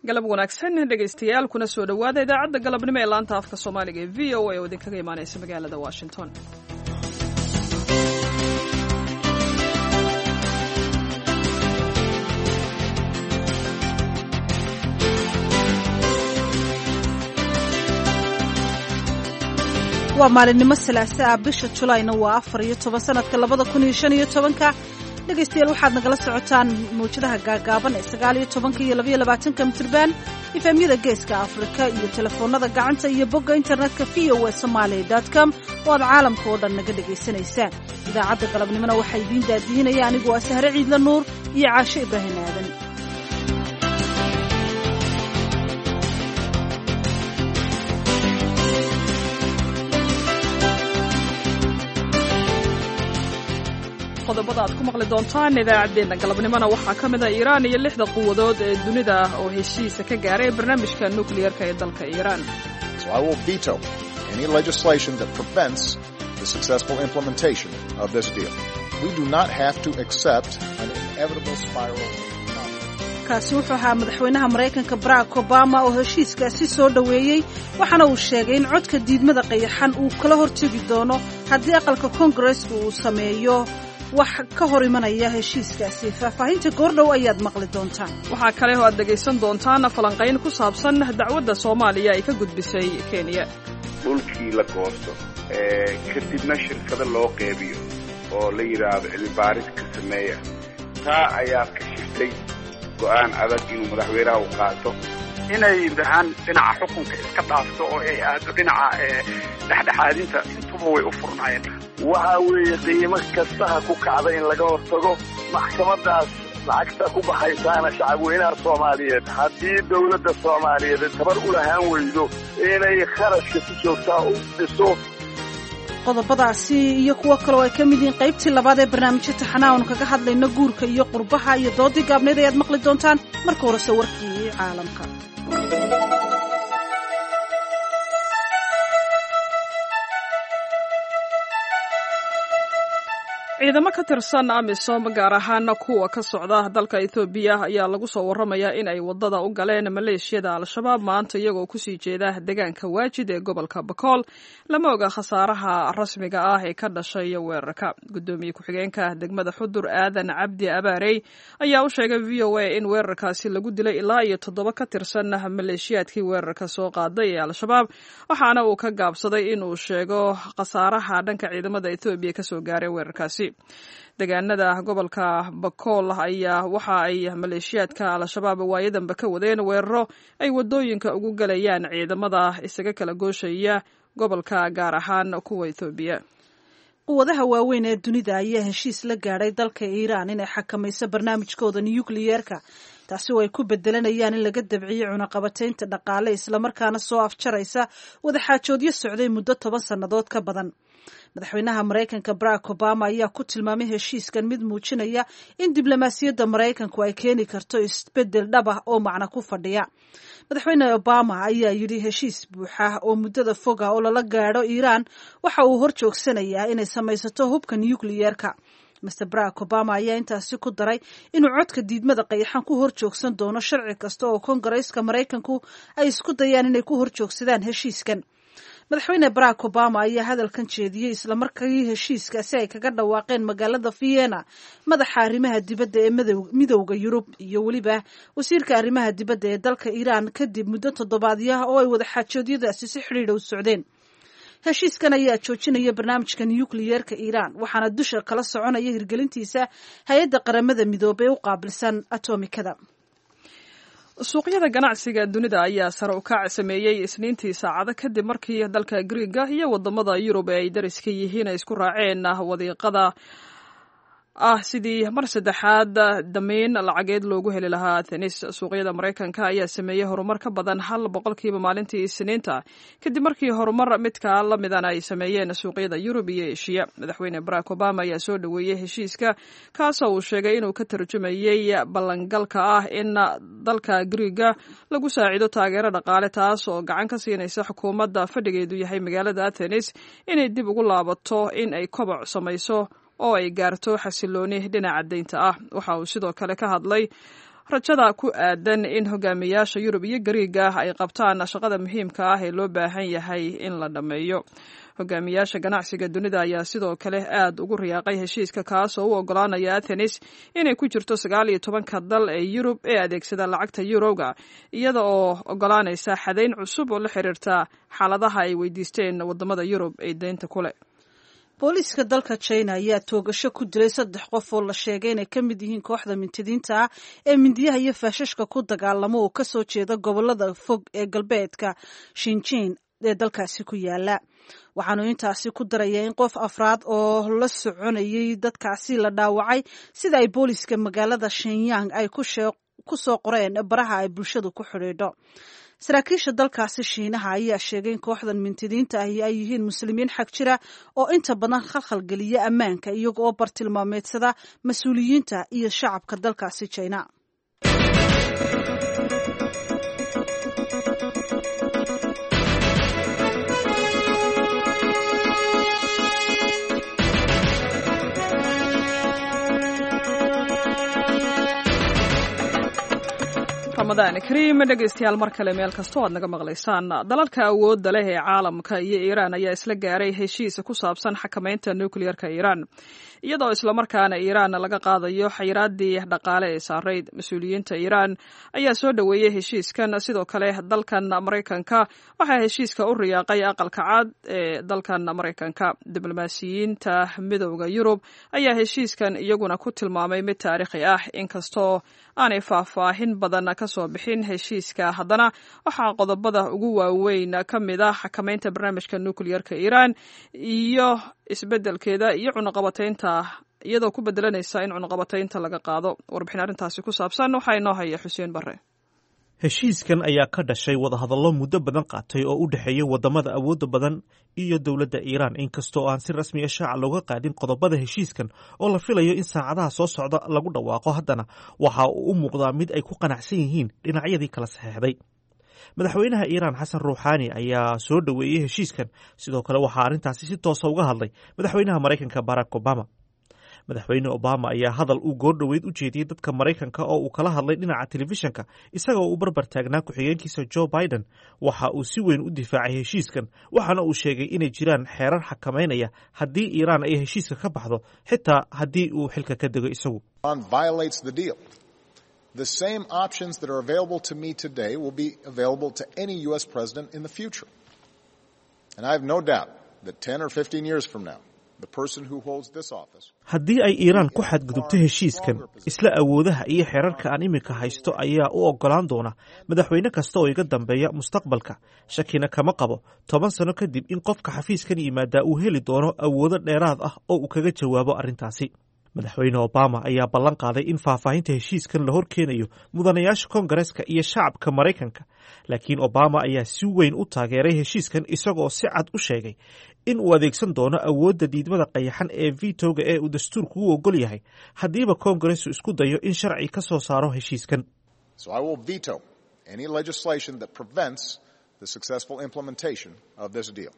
galab wanaagsan dhegaystayaal kuna soo dhawaada idaacadda galabnimo ee laanta afka Soomaaliga ee VOA oo idinkaga imaanaysa magaalada Washington. waa maalinimo Salaaso ah bisha Julayna waa 14 sanadka 2015 dhegaystayaal waxaad nagala socotaan mawjadaha gaagaaban ee 19 iyo 22 mitirban ifamyada geeska Afrika iyo telefoonada gacanta iyo bogga internetka voasomali.com oo aad caalamka oo dhan naga dhageysanaysaan. idaacadda galabnimona waxay idiin daadihinayaan anigu waa Sahre Ciidla Nuur iyo Caashe Ibrahim Aadan. qodobada aad ku maqli doontaan idaacadeena galabnimona waxaa ka mid ah Iiraan iyo 6 quwadood ee dunida oo heshiis ka gaaray barnaamijka nuclear-ka ee dalka Iiraan. So I will veto any legislation that prevents the successful implementation of this deal. We do not have to accept an inevitable spiral. kaasi wuxuu ahaa madaxweynaha Mareykanka Barack Obama oo heshiiskaasi soo dhaweeyay waxaana uu sheegay in codka diidmada qayaxan uu kala hortagi doono haddii aqalka Congress uu sameeyo wax ka hor imanaya heshiiskaasi. faahfaahinta goordhow ayaad maqli doontaan. waxaa kale oo aad dhegaysan doontaan falanqayn ku saabsan dacwadda Soomaaliya ay ka gudbisay Kenya. dhulkii la goosto kadibna shirkado loo qeybiyo oo la yiraahdo cilmi baaris ka sameeya taa ayaa ka shiftay go'aan adag inuu madaxweynaha u qaato inay dhahan dhinaca xukunka iska dhaafto oo ay aado dhinaca dhexdhexaadinta intuba way u furnaayeen. waxa weeye qiimo kasta ha ku kacda in laga hortago maxkamadaas lacagta ku baxaysaana shacabweynaha Soomaaliyeed haddii dawladda Soomaaliyeed tabar u lahaan weydo inay kharashka si joogto ah u dhiso. qodobadaasi iyo kuwa kale oo ay ka mid yihiin qaybtii labaad ee barnaamijka taxanaawun kaga hadlayna guurka iyo qurbaha iyo doodii gaabneed ayaad maqli doontaan. marka horese warkii caalamka. ciidamo ka tirsan AMISOM gaar ahaan kuwa ka socda dalka Ethiopia ayaa lagu soo waramayaa in ay wadada u galeen maleeshiyada Al-Shabaab maanta iyagoo ku sii jeeda deegaanka Waajid ee gobolka Bakool. lama oga khasaaraha rasmiga ah ee ka dhashay weerarka. gudoomiye ku-xigeenka degmada Xudur Aadan Cabdi Abaarey ayaa u sheegay VOA in weerarkaasi lagu dilay ilaa iyo 7 ka tirsan maleeshiyadkii weerarka soo qaaday ee Al-Shabaab waxaana uu ka gaabsaday in uu sheego khasaaraha dhanka ciidamada Ethiopia ka soo gaaray weerarkaasi. deegaanada gobolka Bakool ayaa waxa ay maleeshiyadka Al-Shabaab waayadanba ka wadeen weeraro ay wadooyinka ugu galayaan ciidamada isaga kala gooshaya gobolka gaar ahaan kuwa Ethiopia. quwadaha waaweyn ee dunida ayaa heshiis la gaaray dalka Iiraan inay xakamayso barnaamijkooda nuclear-ka taasi oo ay ku bedelanayaan in laga dabciyo cunaqabataynta dhaqaale isla markaana soo afjaraysa wada xaajoodyo socday muddo 10 sanadood ka badan. madaxweynaha Mareykanka Barack Obama ayaa ku tilmaamay heshiiskan mid muujinaya in diblomaasiyadda Mareykanku ay keeni karto isbedel dhab ah oo macna ku fadhiya. madaxweyne Obama ayaa yidhi heshiis buuxa oo muddada fog ah oo lala gaadho Iiraan waxa uu hor joogsanayaa inay samaysato hubka nuclear-ka. Mr. Barack Obama ayaa intaasi ku daray inuu codka diidmada qayaxan ku hor joogsan doono sharci kasta oo Kongareeska Mareykanku ay isku dayaan inay ku hor joogsadaan heshiiskan. madaxweyne Barack Obama ayaa hadalkan jeediyay isla markii heshiiskaasi ay kaga dhawaaqeen magaalada Vienna madaxa arrimaha dibadda ee midowga Yurub iyo waliba wasiirka arrimaha dibadda ee dalka Iiraan kadib muddo toddobaadyo oo ay wada xaajoodiyadaasi si xiriir u socdeen. heshiiskan ayaa joojinaya barnaamijka nuclear-ka Iiraan waxaana dusha kala soconaya hirgelintiisa hay'adda qaramada midoobay u qaabilsan atomikada. suuqyada ganacsiga dunida ayaa sare u kac sameeyay Isniintii saacado kadib markii dalka Greega iyo wadamada Yurub ay dariska yihiin ay isku raaceen wadiiqada sidii mar saddexaad damiin lacageed loogu heli lahaa Athens. suuqyada Mareykanka ayaa sameeyay horumar ka badan 1% maalintii Isniinta kadib markii horumar midka la midan ay sameeyeen suuqyada Yurub iyo Aasiya. madaxweyne Barack Obama ayaa soo dhaweeyay heshiiska kaasoo uu sheegay inuu ka tarjumayay ballangalka ah in dalka Greega lagu saacido taageero dhaqaale taas oo gacan ka siinaysa xukuumadda fadhigeedu yahay magaalada Athens inay dib ugu laabato in ay koboc samayso oo ay gaarto xasilooni dhinaca deynta ah. waxa uu sidoo kale ka hadlay rajada ku aadan in hogaamiyaasha Yurub iyo Gariiga ay qabtaan shaqada muhiimka ah ee loo baahan yahay in la dhameeyo. Hogaamiyaasha ganacsiga dunida ayaa sidoo kale aad ugu riyaaqay heshiiska kaas oo u ogolaanaya Athens inay ku jirto 19 dal ee Yurub ee adeegsada lacagta Eurowga, iyada oo ogolaanaysa xadayn cusub oo la xiriirta xaaladaha ay weydiisteen wadamada Yurub ee deynta kule. booliiska dalka China ayaa toogasho ku dilay 3 qof oo la sheegay inay ka mid yihiin kooxda mintidiinta ah ee mindiyaha iyo faashashka ku dagaalamo oo ka soo jeeda gobolada fog ee galbeedka Xinjiang ee dalkaasi ku yaala. waxaanu intaasi ku daraya in qof afraad oo la soconayay dadkaasi la dhaawacay sida ay booliiska magaalada Shenyang ay ku soo qoreen baraha ay bulshadu ku xidhiidho. saraakiisha dalkaasi Shiinaha ayaa sheegay in kooxdan mintidiinta ahi ay yihiin muslimiin xag jira oo inta badan khalkhal geliya ammaanka iyaga oo bartilmaameedsada mas-uuliyiinta iyo shacabka dalkaasi China. Ramadaan Kariim dhageystayaal mar kale meel kasta oo aad naga maqlaysaan. Dalalka awoodda leh ee caalamka iyo Iiraan ayaa isla gaaray heshiis ku saabsan xakamaynta nuclearka Iiraan, iyadoo isla markaana Iiraan laga qaadayo xayiraadii dhaqaale ee saarayd. Mas'uuliyiinta Iiraan ayaa soo dhaweeyay heshiiskan. Sidoo kale dalkan Mareykanka waxaa heshiiska u riyaaqay aqalka cad ee dalkan Mareykanka. Diblomaasiyiinta Midowga Yurub ayaa heshiiskan iyaguna ku tilmaamay mid taariikhi ah, inkastoo aanay faahfaahin badan ka soo bixin heshiiska. Haddana waxaa qodobada ugu waaweyn ka mid ah xakamaynta barnaamijka nuclearka Iiraan iyo isbedelkeeda iyo cunaqabataynta, iyadoo ku bedelanaysa in cunaqabataynta laga qaado. Warbixin arrintaasi ku saabsan waxaa inoo haya Xuseen Barre. heshiiskan ayaa ka dhashay wadahadallo muddo badan qaatay oo u dhexeeya wadamada awoodda badan iyo dowladda Iiraan, inkastoo aan si rasmi ah shaaca looga qaadin qodobada heshiiskan oo la filayo in saacadaha soo socda lagu dhawaaqo. Haddana waxa uu u muuqdaa mid ay ku qanacsan yihiin dhinacyadii kala saxeexday. madaxweynaha Iiraan Xasan Ruuxaani ayaa soo dhaweeyay heshiiskan. Sidoo kale waxaa arrintaasi si toosa uga hadlay madaxweynaha Mareykanka Barack Obama. madaxweyne Obama ayaa hadal uu goordhoweyd u jeediyey dadka Mareykanka oo uu kala hadlay dhinaca telefishanka isagoo uu barbar taagnaa ku-xigeenkiisa Joe Biden. waxa uu si weyn u difaacay heshiiskan, waxaana uu sheegay inay jiraan xeerar xakamaynaya haddii Iiraan ay heshiiska ka baxdo, xitaa haddii uu xilka ka dego isagu. The same options that are available to me today will be available to any U.S. president in the future. And I have no doubt that 10 or 15 years from now, the person who holds this office... haddii ay Iiraan ku xadgudubto heshiiskan, isla awoodaha iyo xeerarka aan iminka haysto ayaa u ogolaan doona madaxweyne kasta oo iga dambeeya mustaqbalka. shakina kama qabo 10 sano kadib in qofka xafiiskan yimaada uu heli doono awoodo dheeraad ah oo uu kaga jawaabo arrintaasi. madaxweyne Obama ayaa ballan qaaday in faahfaahinta heshiiskan la hor keenayo mudanayaasha Koongareeska iyo shacabka Mareykanka, laakiin Obama ayaa si weyn u taageeray heshiiskan isagoo si cad u sheegay in uu adeegsan doono awoodda diidmada qayaxan ee vetoga ee uu dastuurku u ogol yahay haddiiba Koongareesku isku dayo in sharci ka soo saaro heshiiskan. So I will veto any legislation that prevents the successful implementation of this deal.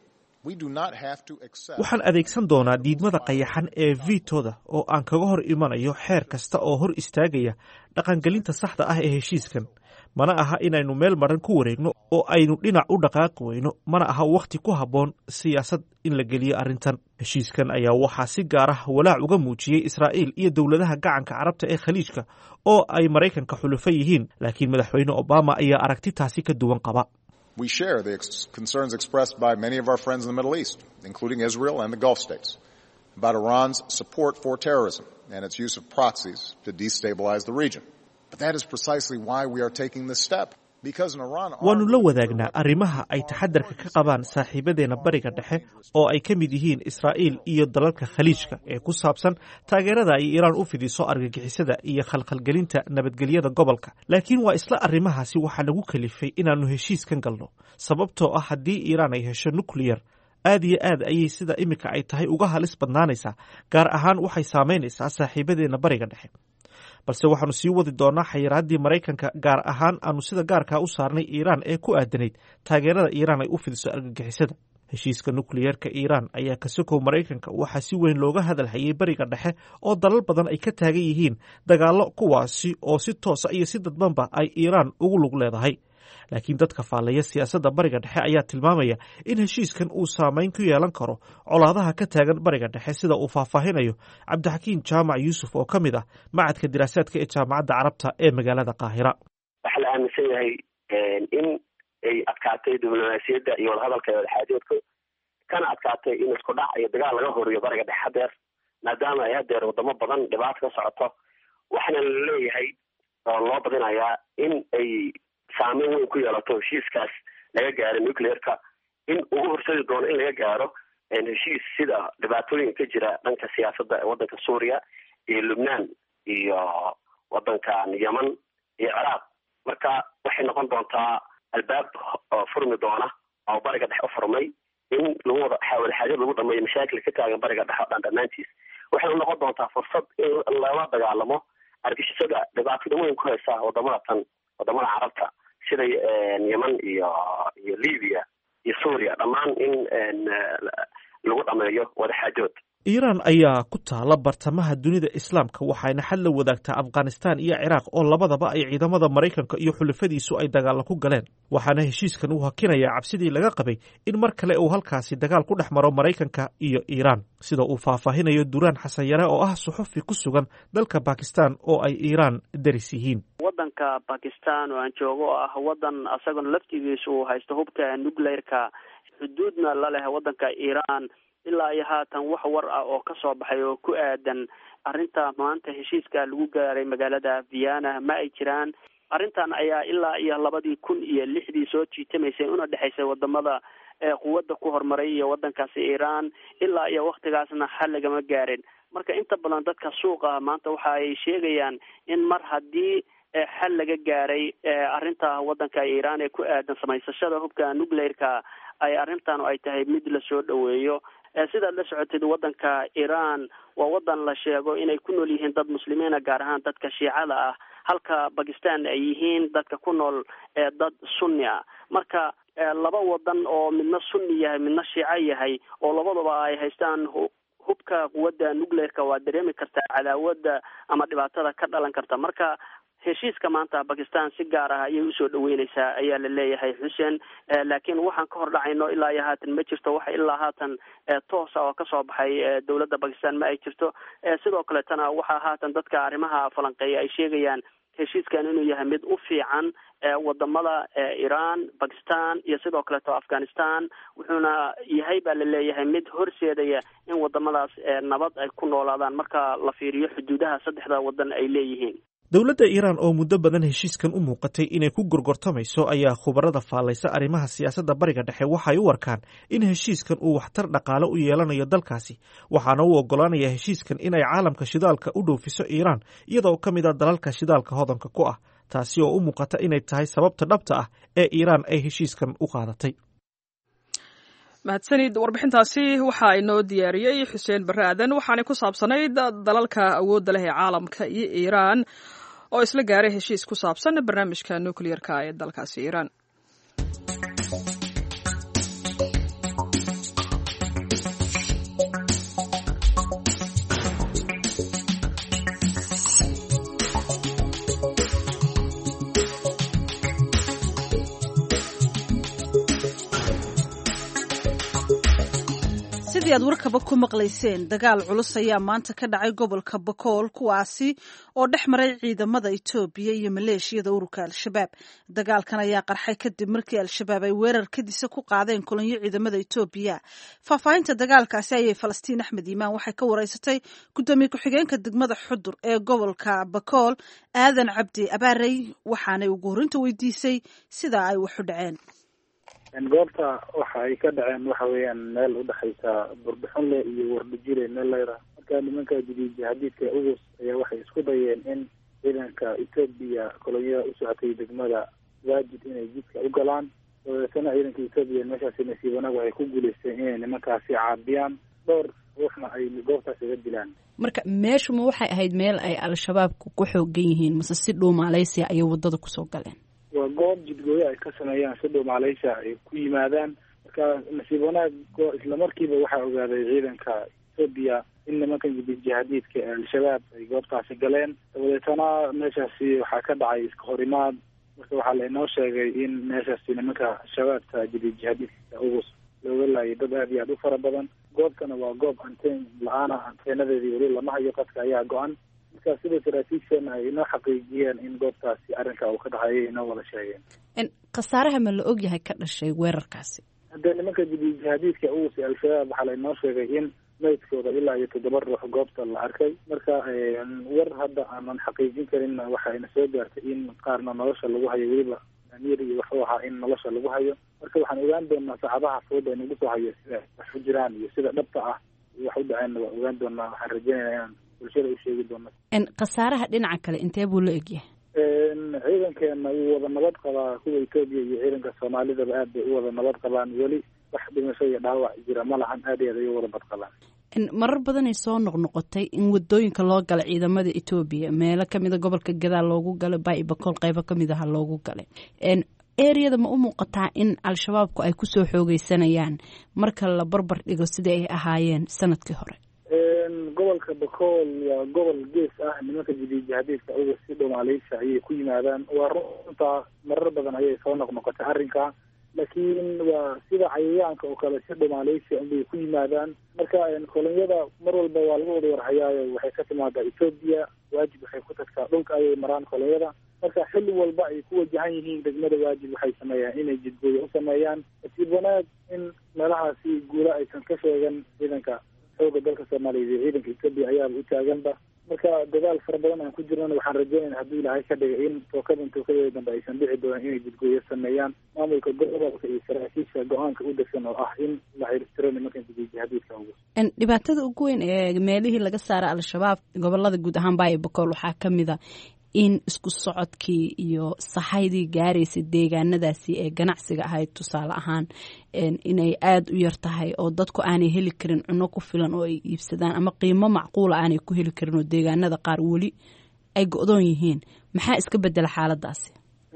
waxaan adeegsan doonaa diidmada qayaxan ee vetoda oo aan kaga hor imanayo xeer kasta oo hor istaagaya dhaqangelinta saxda ah ee heshiiskan. mana aha inaynu meel maran ku wareegno oo aynu dhinac u dhaqaaqi weyno, mana aha wakhti ku habboon siyaasad in la geliyo arrintan. heshiiskan ayaa waxaa si gaar ah walaac uga muujiyey Israa'iil iyo dowladaha gacanka carabta ee khaliijka oo ay Mareykanka xulufo yihiin, laakiin madaxweyne Obama ayaa aragti taasi ka duwan qaba. We share the concerns expressed by many of our friends in the Middle East, including Israel and the Gulf states, about Iran's support for terrorism and its use of proxies to destabilize the region. But that is precisely why we are taking this step. waanu la wadaagnaa arrimaha ay taxadarka ka qabaan saaxiibadeena bariga dhexe oo ay ka mid yihiin Israa'iil iyo dalalka khaliijka ee ku saabsan taageerada ay Iiraan u fidiso argagixisada iyo khalkhalgelinta nabadgelyada gobolka. laakiin waa isla arrimahaasi waxaa lagu kalifay inaannu heshiiskan galno, sababtoo ah haddii Iiraan ay hesho nuclear, aad iyo aad ayay sida iminka ay tahay uga halis badnaanaysaa, gaar ahaan waxay saamaynaysaa saaxiibadeena bariga dhexe. balse waxaanu sii wadi doonaa xayiraaddii Mareykanka, gaar ahaan aanu sida gaarkaa u saarnay Iiraan ee ku aadanayd taageerada Iiraan ay u fidiso argagixisada. heshiiska nukliyeerka iiraan ayaa ka sokow maraykanka waxaa si weyn looga hadalhayay bariga dhexe oo dalal badan ay ka taagan yihiin dagaallo kuwaasi oo si toosa iyo si dadbanba ay iiraan ugu lug leedahay. laakiin dadka faallaya siyaasadda bariga dhexe ayaa tilmaamaya in heshiiskan uu saameyn ku yeelan karo colaadaha ka taagan bariga dhexe sida uu faahfaahinayo cabdixakiin jaamac yuusuf oo ka mid ah macadka diraasaadka ee jaamacadda carabta ee magaalada qaahira. waxaa la aaminsan yahay in ay adkaatay diblomaasiyadda iyo wadahadalka wadaxaajoodka kana adkaatay in isku dhac iyo dagaal laga horiyo bariga dhexe hadeer maadaama ay hadeer wadamo badan dhibaato ka socoto. waxaana la leeyahay oo loo badinayaa in ay saameyn weyn ku yeelato heshiiskaas laga gaaro nucleerka, in uu horseedi doono in laga gaaro heshiis sida dhibaatooyinka ka jira dhanka siyaasadda ee waddanka suuriya iyo lubnaan iyo waddankan yeman iyo ciraaq. marka waxay noqon doontaa albaab furmi doona oo bariga dhexe u furmay in lagu wadaxaajood lagu dhameeyo mashaakil ka taagan bariga dhexe o dhan dhammaantiis. waxay noqon doontaa fursad in lala dagaalamo argagixisada dhibaatada weyn ku haysa wadamada carabta sida yeman iyo libiya iyo suuriya dhammaan in lagu dhameeyo wadaxaajood. iiraan ayaa ku taala bartamaha dunida islaamka waxayna xad la wadaagtaa afghanistan iyo ciraaq oo labadaba ay ciidamada maraykanka iyo xulafadiisu ay dagaalla ku galeen. waxaana heshiiskan uu hakinayaa cabsidii laga qabay in mar kale uu halkaasi dagaal ku dhex maro maraykanka iyo iiraan, sida uu faahfaahinayo duraan xasan yare oo ah suxufi ku sugan dalka bakistan oo ay iiraan daris yihiin. waddanka bakistan oo aan joogo oo ah waddan asaguna laftigiisu uu haysto hubka nucleerka xuduudna la leh waddanka iiraan. ilaa iyo haatan wax war ah oo ka soo baxay oo ku aadan arrinta maanta heshiiska lagu gaaray magaalada Vienna ma ay jiraan. arrintan ayaa ilaa iyo 2006 soo jiitamaysay una dhexaysay wadamada quwadda ku horumaray iyo waddankaasi Iiraan ilaa iyo waqtigaasna xal lagama gaarin. marka inta badan dadka suuqa maanta waxa ay sheegayaan in mar haddii xal laga gaaray arrinta waddanka Iiraan ee ku aadan samaysashada hubka nuclearka ay arrintan ay tahay mid la soo dhaweeyo. sidaad la socotid waddanka Iiraan waa waddan la sheego inay ku nool yihiin dad muslimiina gaar ahaan dadka shiicada ah, halka Pakistan ay yihiin dadka ku nool dad sunni ah. marka laba wadan oo midna sunni yahay midna shiica yahay oo labadaba ay haystaan hubka quwadda nuclearka waa dareemi kartaa cadaawada ama dhibaatada ka dhalan karta. marka heshiiska maanta Pakistan si gaar ah ayay usoo dhaweynaysaa ayaa la leeyahay Xuseen, laakiin waxaan ka hor dhacayno ilaa iyo haatan ma jirto wax ilaa haatan toos ah oo ka soo baxay dowladda Pakistan ma ay jirto. sidoo kale tana waxaa haatan dadka arrimaha falanqeeya ay sheegayaan heshiiskan inuu yahay mid u fiican wadamada Iran, Pakistan iyo sidoo kale Afghanistan, wuxuuna yahay baa la leeyahay mid horseedaya in wadamadaas nabad ay ku noolaadaan marka la fiiriyo xuduudaha saddexda wadan ay leeyihiin. dowladda iiraan oo muddo badan heshiiskan u muuqatay inay ku gorgortamayso ayaa khubarada faallaysa arrimaha siyaasadda bariga dhexe waxay u arkaan in heshiiskan uu waxtar dhaqaale u yeelanayo dalkaasi, waxaana uu oggolaanaya heshiiskan inay caalamka shidaalka u dhoofiso iiraan iyadoo ka mid ah dalalka shidaalka hodanka ku ah, taasi oo u muuqata inay tahay sababta dhabta ah ee iiraan ay heshiiskan u qaadatay. mahadsanid. warbixintaasi waxaa inoo diyaariyey xuseen barre aadan, waxaanay ku saabsanayd dalalka awoodda leh ee caalamka iyo iiraan oo isla gaaray heshiis ku saabsan barnaamijka nuclearka ee dalkaasi iiraan. sidii aad warkaba ku maqlayseen, dagaal culus ayaa maanta ka dhacay gobolka Bakool, kuwaasi oo dhex maray ciidamada Itoobiya iyo maleeshiyada ururka Al-Shabaab. dagaalkan ayaa qarxay kadib markii Al-Shabaab ay weerar kadisa ku qaadeen kulanyo ciidamada Itoobiya. faahfaahinta dagaalkaasi ayay Falastiin Axmed Iimaan waxay ka wareysatay gudoomiye ku-xigeenka degmada Xudur ee gobolka Bakool, Aadan Cabdi Abaarey, waxaanay ugu horinta weydiisay sida ay wax u dhaceen. goobta waxa ay ka dhaceen waxa weeyaan meel u dhaxaysa Burbixunle iyo Wardijile meel leedahay. marka nimanka jihadiidka ugus ayaa waxay isku dayeen in ciidanka Itoobiya kolonyada u socotay degmada waajid inay jidka u galaan. sana ciidanka Itoobiya meeshaasi nasiibanaga waxay ku guuleysteen inay nimankaasi caabiyaan, dhowr ruuxna ay goobtaas uga dilaan. marka meeshu ma waxay ahayd meel ay Al-Shabaabku ku xoogan yihiin mase si dhuumaaleysi ayay wadada kusoo galeen? waa goob jidgooyo ay ka sameeyaan si dhuumaaleysi ay ku yimaadaan marka nasiib wanaag isla markiiba waxaa ogaaday ciidanka Ethiopia in nimankan jihaadiidka ee al-shabaab ay goobtaasi galeen dabadeetana meeshaasi waxaa ka dhacay iska horimaad marka waxaa la inoo sheegay in meeshaasi nimanka shabaabta jihaadiidka ugu looga laayay dad aad iyo aad u fara badan goobtana waa goob anteen la-aan ah anteenadeedii weli lama hayo qadka ayaa go-an marka sida saraakiishana ay inoo xaqiijiyeen in goobtaasi arrinka uu ka dhacayay inoo wada sheegeen khasaaraha ma la ogyahay ka dhashay weerarkaasi haddee nimanka jihaadiidka ugu al-shabaab waxaa la inoo sheegay in maydkooda ilaa iyo 7 ruux goobta la arkay marka war hadda aanan xaqiijin karin waxayna soo gaartay in qaarna nolosha lagu hayo weliba amir iyo wuxuu ahaa in nolosha lagu hayo marka waxaan ogaan doonaa saacadaha fooda nagu soo hayo sida wax u jiraan iyo sida dhabta ah wax u dhaceen waa ogaan doonaa waxaan rajaynayaa inaan bulshada u sheegi doono khasaaraha dhinaca kale intee buu la egyahay ciidankeena wuu wada nabad qabaa kuwa Ethiopia iyo ciidanka Soomaalidaba aad bay u wada nabad qabaan weli wax dhimasho iyo dhaawac jira ma lahan aad iyo aad ay wada bad qabaan marar badan ay soo noqnoqotay in wadooyinka loo gala ciidamada Ethiopia meelo kamida gobolka Gadaal loogu galay Bay Bakool qaybo kamid ah loogu galay ereyada ma u muuqataa in al-shabaabku ay ku soo xoogeysanayaan marka la barbar dhigo sidii ay ahaayeen sanadkii hore gobolka Bakool waa gobol gees ah nimanka jihaadiidka ugu si Soomaaliyeed ayay ku yimaadaan waa runta marar badan ayay soo noqnoqotay arrinka laakiin waa sida cayayaanka oo kale si Soomaaliyeed ay ku yimaadaan marka kolonyada mar walba waa lagu wada warhayaayo waxay ka timaadaa Ethiopia waajib waxay ku tagtaa dhulka ayay maraan kolonyada marka xilli walba ay ku wajahan yihiin degmada waajib waxay sameeyaan inay jidgooyo u sameeyaan nasiib wanaag in meelahaasi guula aysan ka sheegan ciidanka xooga dalka Soomaaliyeed iyo ciidanka Ethiopia ayaa u taaganba marka dadaal fara badan aan ku jirnaa waxaan rajaynaynaa haddii Ilaahay ka dhigo in tookada dambe aysan dhici doonin inay jidgooyo sameeyaan maamulka gobolka iyo saraakiisha go-aanka u degsan oo ah in la xiriirtiro nimankan jihaadiidka ugu dhibaatada ugu weyn ee meelihii laga saaray al-shabaab gobolada guud ahaan Bay Bakool waxaa kamid ah in isku socodkii iyo sahaydii gaaraysay deegaanadaasi ee ganacsiga ahayd tusaale ahaan inay aad u yar tahay oo dadku aanay heli karin cunno ku filan oo ay iibsadaan ama qiimo macquula aanay ku heli karin oo deegaanada qaar weli ay go'doon yihiin maxaa iska bedela xaaladaasi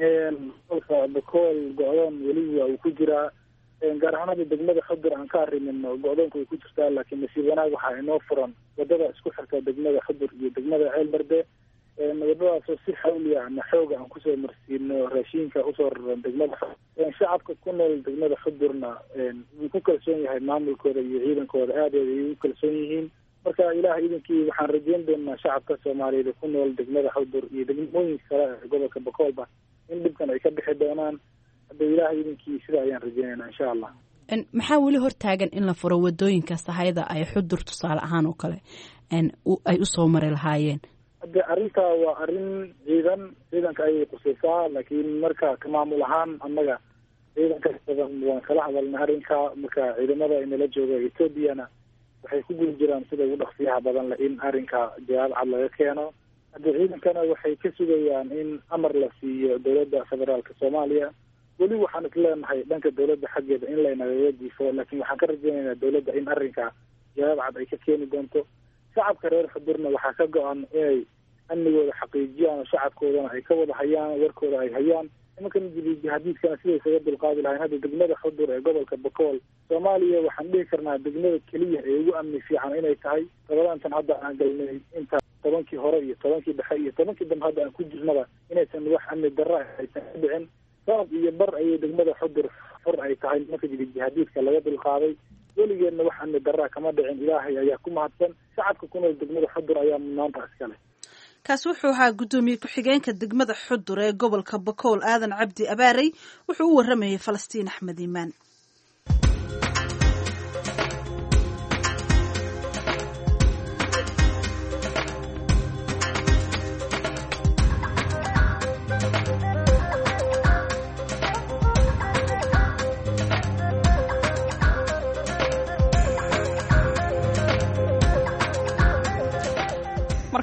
Bakool go'doon weli waa uu ku jiraa gaar ahaan degmada Xudur aan ka arimin go'doonku way ku jirtaa laakiin nasiib wanaag waxaa inoo furan wadada isku xirta degmada Xudur iyo degmada Ceelbarde wadadaasoo si xawli ah xooga aan kusoo marsiino raashinka usoo raran degmada shacabka ku nool degmada Xudurna wuu ku kalsoon yahay maamulkooda iyo ciidankooda aad ay u kalsoon yihiin marka ilaahay idinkii waxaan rajayn doonaa shacabka Soomaaliyeed ku nool degmada Xudur iyo degmooyinka kale ee gobolka Bakoolba in dhibkan ay ka bixi doonaan hadda ilaahay idinkii sida ayaan rajaynaynaa insha Allah maxaa weli hortaagan in la furo wadooyinka sahayda ay Xudur tusaale ahaan oo kale ay u soo mari lahaayeen hadda arrinta waa arrin ciidanka ayay qusaysaa laakiin marka ka maamul ahaan annaga ciidanka badan waan kala hadalnay arrinka marka ciidamada inala jooga Ethiopiana waxay ku guul jiraan sida ugu dhaqsiyaha badan leh in arrinka jawaab cad laga keeno hadda ciidankana waxay ka sugayaan in amar la siiyo dowladda federaalka Soomaaliya weli waxaan isleenahay dhanka dowladda xaggeeda in laynaga jiifo laakiin waxaan ka rajaynaynaa dowladda in arrinka jawaab cad ay ka keeni doonto shacabka reer Xudurna waxaa ka go-an inay amnigooda xaqiijiyaan oo shacabkoodana ay ka wada hayaan warkooda ay hayaan nimankan jihaadiidkana siday isaga dulqaadi lahayn hadda degmada Xudur ee gobolka Bakool Soomaaliya waxaan dhihi karnaa degmada keliya ee ugu amni fiican inay tahay todobaantan hadda aan galnay inta 10kii hore iyo 10kii dhexe iyo 10kii dambe hadda aan ku jirnaba inaysan wax amni darro aysan ka dhicin sabab iyo bar ayay degmada Xudur xor ay tahay nimanka jihaadiidka laga dulqaaday weligeedna wax amni darro kama dhicin ilaahay ayaa ku mahadsan shacabka ku nool degmada Xudur ayaa maanta iskale kaas wuxuu ahaa gudoomiye ku-xigeenka degmada Xudur ee gobolka Bakool Aadan Cabdi Abaarey wuxuu u waramayay Falastiin Axmed Iimaan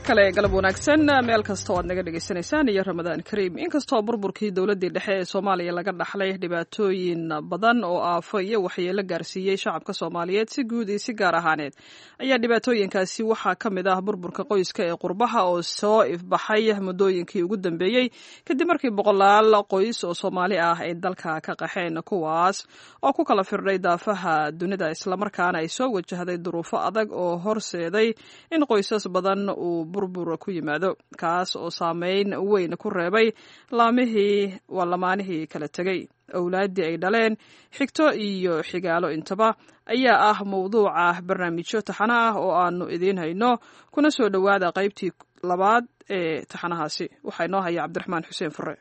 kale galab wanaagsan meel kasta oo aad naga dhegaysanaysaan iyo ramadaan kariim inkastoo burburkii dowladdii dhexe ee soomaaliya laga dhaxlay dhibaatooyin badan oo aafo iyo waxyeelo gaarsiiyey shacabka soomaaliyeed si guud iyo si gaar ahaaneed ayaa dhibaatooyinkaasi waxaa ka mid ah burburka qoyska ee qurbaha oo soo ifbaxay muddooyinkii ugu dambeeyey kadib markii boqolaal qoys oo soomaali ah ay dalka ka qaxeen kuwaas oo ku kala firdhay daafaha dunida islamarkaana ay soo wajahday duruufo adag oo horseeday in qoysas badan uu burbur ku yimaado kaas oo saameyn weyn ku reebay lamaanihii kala tegey awlaaddii ay dhaleen xigto iyo xigaalo intaba ayaa ah mawduuca barnaamijyo taxano ah oo aanu idiin hayno kuna soo dhowaada qaybtii labaad ee taxanahaasi waxaa inoo haya cabdiraxmaan xuseen fure.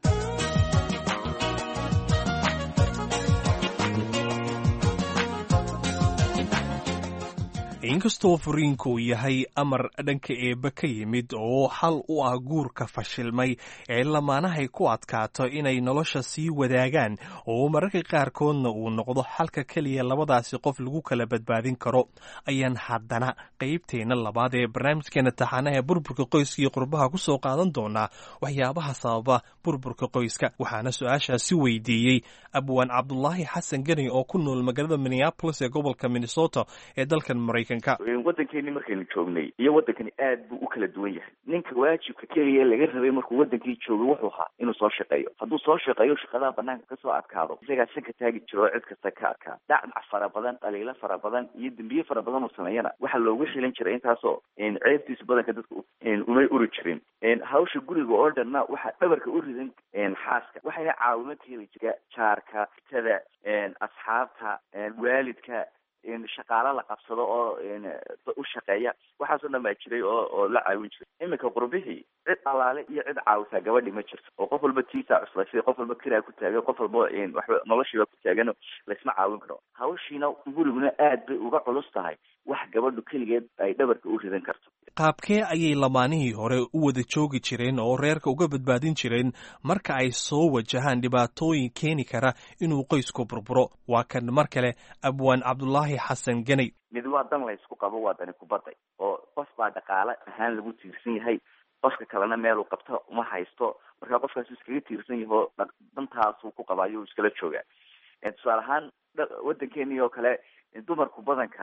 inkastoo furiinku yahay amar dhanka eebbe ka yimid oo xal u ah guurka fashilmay ee lamaanahay ku adkaato inay nolosha sii wadaagaan oo mararka qaarkoodna uu noqdo xalka keliya labadaasi qof lagu kala badbaadin karo ayaan haddana qaybteenna labaad ee barnaamijkeena taxaanaha burburka qoyska iyo qurbaha ku soo qaadan doonaa waxyaabaha sababa burburka qoyska waxaana su-aashaasi weydiiyey abwaan cabdulaahi xasan geni oo ku nool magaalada minneapolis ee gobolka minnesota ee dalkan maraykanka. waddankeeni markaynu joognay iyo waddankani aad buu u kala duwan yahay. ninka waajibka keliya laga rabay markuu waddankii joogay wuxuu ahaa inuu soo shaqeeyo. hadduu soo shaqeeyo shaqadaha banaanka kasoo adkaado isagaa sanka taagi jiro oo cid kasta ka adkaa. dacdac fara badan, dhaliilo fara badan iyo dembiye fara badan oo sameeyana waxaa loogu xilan jiray intaasoo ceebtiisa badanka dadka umay uri jirin. hawsha guriga oo dhanna waxaa dhabarka u ridan xaaska. waxayna caawimo ka heli jira jaarka, fitada, asxaabta, waalidka, shaqaalo la qabsado oo u shaqeeya. waxaasoo dhan baa jiray oo la caawin jiray. iminka qurbihii cid alaale iyo cid caawisaa gabadhi ma jirto oo qof walba tiisaa cuslaysay, qof walba kiraa ku taagan, qof walba waxba noloshiiba ku taagan, laysma caawin karo. hawshiina guriguna aad bay uga culus tahay wax gabadhu keligeed ay dhabarka u ridan karto. qaabkee ayay lamaanihii hore u wada joogi jireen oo reerka uga badbaadin jireen marka ay soo wajahaan dhibaatooyin keeni kara inuu qoysku burburo? waa kan mar kale abwaan cabdulaahi xasan geni. mid waa dan la ysku qabo, waa dani kubadday oo qof baa dhaqaale ahaan lagu tiirsan yahay, qofka kalena meeluu qabto uma haysto. markaa qofkaas iskaga tiirsan yaho dantaasuu ku qabaayo iskala joogaa. tusaale ahaan waddankeeni oo kale dumarku badanka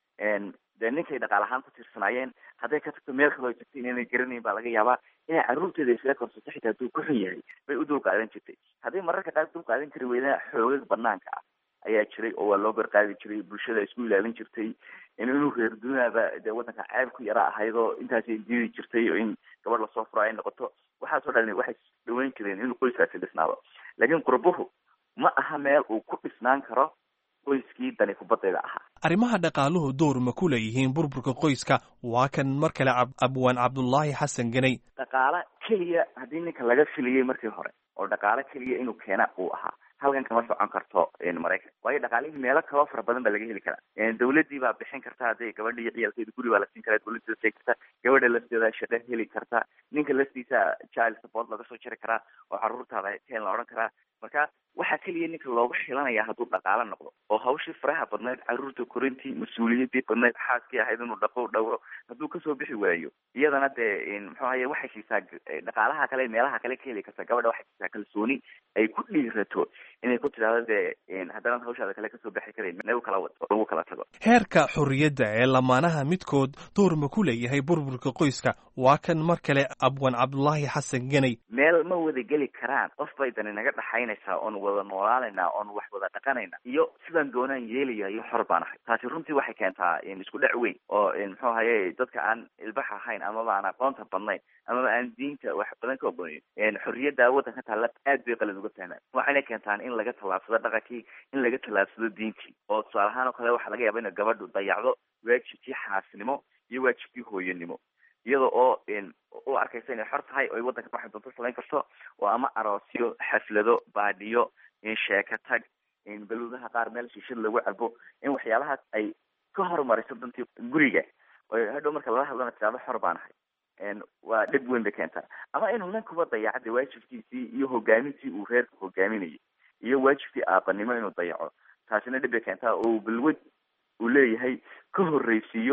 dee ninkay dhaqaal ahaan ku tiirsanaayeen hadday ka tagto meel kaloo tagto inayna garanayn baa laga yaabaa inay carruurteeda iskaga korsato xitaa hadduu ku xun yahay bay u dul qaadan jirtay. hadday mararka qaar dul qaadan kari weydana xoogag banaanka ah ayaa jiray oo waa loo garqaadi jiray. bulshada isku ilaalin jirtay inuu reer dunaaba dee waddanka ceeb ku yara ahayd oo intaasay diidi jirtay oo in gabadh lasoo furo ay noqoto. waxaasoo dhan waxay dhaweyn jireen inuu qoyskaasi dhisnaado. laakiin qurbuhu ma aha meel uu ku dhisnaan karo qoyskii dani kubaddeeda ahaa. arrimaha dhaqaaluhu door ma ku leeyihiin burburka qoyska? waa kan mar kale abwaan cabdulaahi xasan geney. dhaqaale keliya haddii ninka laga filiyey markii hore oo dhaqaale keliya inuu keena uu ahaa, halkan kama socon karto maraykan. waayo dhaqaalihii meelo kaloo fara badan baa laga heli karaa. dawladdii baa bixin karta, hadday gabadha iyo ciyaalkeeda guri baa la siin karaa, dawladda siin karta, gabadha lafteeda shaqo heli karta, ninka laftiisa child support laga soo jiri karaa oo carruurtaada teen la odhan karaa. marka waxaa keliya ninka loogu xilanaya hadduu dhaqaalo noqdo oo hawshii faraha badnayd, carruurta korintii, mas-uuliyaddii badnayd, xaaskii ahayd inuu dhaqo dhowro, hadduu kasoo bixi waayo iyadana dee muxuu ahaye waxay siisaa dhaqaalaha kale meelaha kale ka heli karta. gabadha waxay siisaa kalsooni ay ku dhiirato inay ku tidhaahdo dee haddana hawshaada kale kasoo bixi karayn nagu kala wado lagu kala tago. heerka xorriyadda ee lamaanaha midkood door ma ku leeyahay burburka qoyska? waa kan mar kale abwaan cabdulaahi xasan geney. meel ma wada geli karaan, qof bay dani naga dhaxaynaysaa oon wada noolaanaynaa oon wax wada dhaqanayna iyo sidaan doonaan yeelaya iyo xor baan ahay. taasi runtii waxay keentaa isku dhac weyn oo muxuu ahaye dadka aan ilbax ahayn amaba aan aqoonta badnayn amaba aan diinta wax badan ka ogonayn xorriyadda waddanka taalla aad bay qalad uga fahmaan. waxayna keentaan in laga tallaabsado dhaqankii, in laga tallaabsado diintii. oo tusaale ahaan oo kale waxaa laga yaaba ina gabadhu dayacdo waajibkii xaasnimo iyo waajibkii hooyanimo iyada oo u arkaysa inay xor tahay oo waddanka waxay doonto samayn karto oo ama aroosyo, xaflado, baadhiyo, sheeko tag, baluudaha qaar meel shiishad lagu cabo, in waxyaalahaas ay ka horumariso dantii guriga oo hadhow marka lala hadlana tidhaahdo xor baan ahay. waa dhib weyn bay keentaa. ama inuu ninkuba dayacda waajibkiisii iyo hogaamintii uu reerka hogaaminayay iyo waajibkii aabanimo inuu dayaco. taasina dhib bay keentaa oo balwad uu leeyahay ka horreysiiyo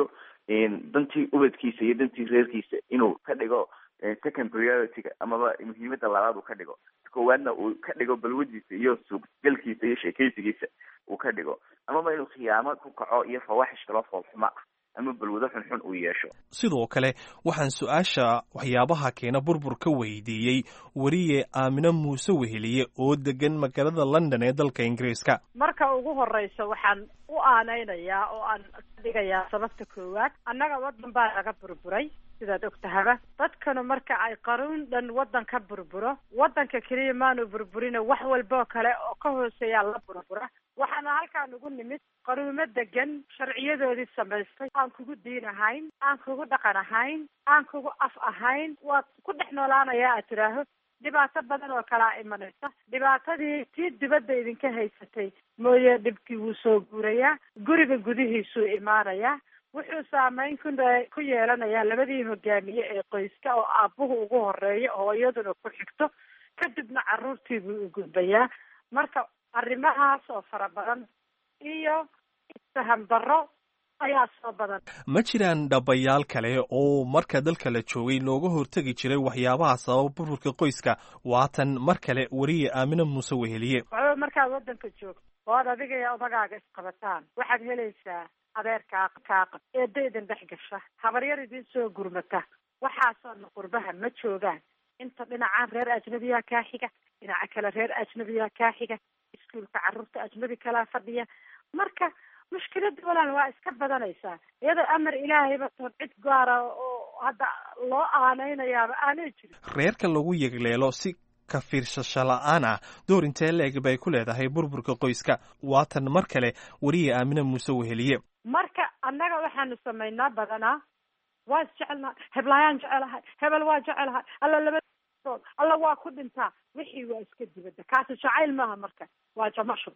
dantii ubadkiisa iyo dantii reerkiisa inuu ka dhigo second priority-ga amaba muhiimada labaad uu ka dhigo koowaadna uu ka dhigo balwadiisa iyo suuqgalkiisa iyo sheekaysigiisa uu ka dhigo amaba inuu khiyaamo ku kaco iyo fawaaxish kaloo foolxuma ah ama balwado xunxun uu yeesho. sidoo kale waxaan su-aasha waxyaabaha keena burburka weydiiyey weriye aamine muuse weheliye oo degan magaalada London ee dalka Ingiriiska. marka ugu horeysa waxaan u aanaynayaa oo aan ka dhigayaa sababta koowaad annaga wadan baa laga burburay sidaad ogtahaba dadkana marka ay qaruun dhan wadan ka burburo wadanka kaliya maanu burburina wax walba kale oo ka hooseeya la burbura waxaana halkaan ugu nimid qaruumo degan sharciyadoodii samaystay aan kugu diin ahayn aan kugu dhaqan ahayn aan kugu af ahayn waad ku dhex noolaanayaa aad tiraaho dhibaato badan oo kalaa imanaysa dhibaatadii tii dibadda idinka haysatay mooye dhibkii wuu soo guurayaa guriga gudihiisuu imaanayaa wuxuu saameyn ku yeelanayaa labadii hogaamiye ee qoyska oo aabbuhu ugu horeeyo oo iyaduna ku xigto kadibna carruurtii buu u gudbayaa marka arrimahaas oo fara badan iyo isfaham darro ayaa soo badan. ma jiraan dhabayaal kale oo marka dalka la joogay looga hortegi jiray waxyaabaha sababa burburka qoyska waatan mar kale weriye aamine muuse weheliye. markaad wadanka joogto oo aad adiga iyo odagaaga isqabataan waxaad helaysaa adeerkaa kaaqab eedda idin dhex gasha habaryar idin soo gurmata waxaasoo qurbaha ma joogaan inta dhinacaan reer ajnabiya kaa xiga dhinaca kale reer ajnabiya kaa xiga iskuulka carruurta ajnabi kalaa fadhiya marka mushkilada walaal waa iska badanaysaa iyadoo amar ilaahayba toon cid gaara oo hadda loo aanaynayaaba aanay jirin. reerka lagu yegleelo si ka fiirsasho la-aan ah door intee leeg bay ku leedahay burburka qoyska waatan mar kale weriye aamine muuse weheliye. marka annaga waxaanu samaynaa badanaa waa isjecelnahay heblaayaan jecelahay hebel waa jecelahay alla labadood alla waa ku dhintaa wixii waa iska dibadda kaasi jacayl maaha marka waa jamasho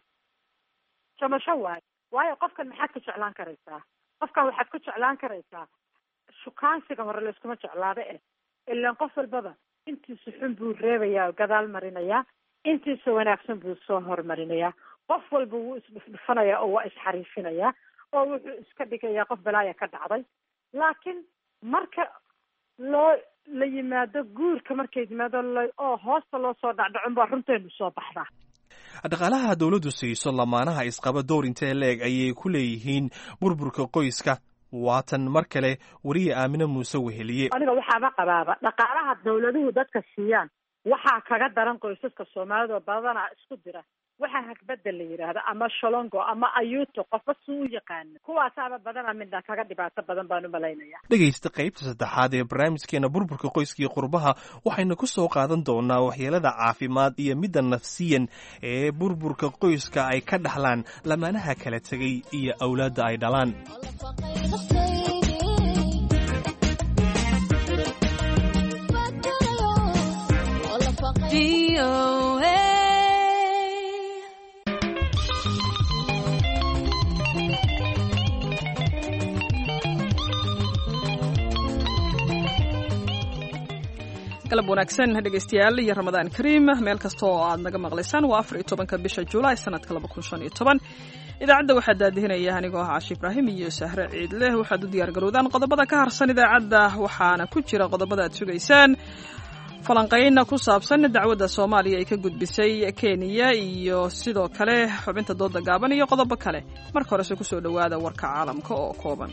waayo qofkan maxaad ku jeclaan karaysaa qofkan waxaad ku jeclaan karaysaa shukaansiga hore layskuma jeclaada ilaan qof walbaba intiisa xun buu reebayaa oo gadaal marinayaa intiisa wanaagsan buu soo hormarinayaa qof walba wuu isdhufdhufanayaa oo waa isxariifinayaa oo wuxuu iska dhigayaa qof balaaya ka dhacday laakiin marka la yimaado guurka markay yimaado oo hoosta loo soo dhacdhacun baa runteenu soo baxdaa. dhaqaalaha dawladdu siiso lamaanaha isqaba door intee leeg ayay ku leeyihiin burburka qoyska waatan mar kale weriye aamine muuse weheliye. aniga waxaaba qabaaba dhaqaalaha dawladuhu dadka siiyaan waxaa kaga daran qoysaska soomaalida oo badanaa isku dira waxaa hagbada la yidhaahda ama sholongo ama ayuuto qofba si u yaqaana kuwaasaaba badana midna kaga dhibaato badan baan u malaynaya. dhegaysta qaybta saddexaad ee barnaamijkeena burburka qoyska iyo qurbaha waxaynu ku soo qaadan doonaa waxyeelada caafimaad iyo midda nafsiyan ee burburka qoyska ay ka dhaxlaan lamaanaha kala tegay iyo awlaadda ay dhalaan. galab wanaagsan dhegaystayaal iyo ramadaan kariim meel kasta oo aad naga maqlaysaan waa 14 bisha Juulaay sanadka 2015 idaacadda waxaa daadihinaya anigoo ah Caashi Ibraahim iyo Sahre Ciidle waxaad u diyaar garowdaan qodobada ka harsan idaacadda waxaana ku jira qodobada aad sugaysaan falanqayn ku saabsan dacwadda Soomaaliya ay ka gudbisay Kenya iyo sidoo kale xubinta dooda gaaban iyo qodobo kale marka hore ku soo dhawaada warka caalamka oo kooban.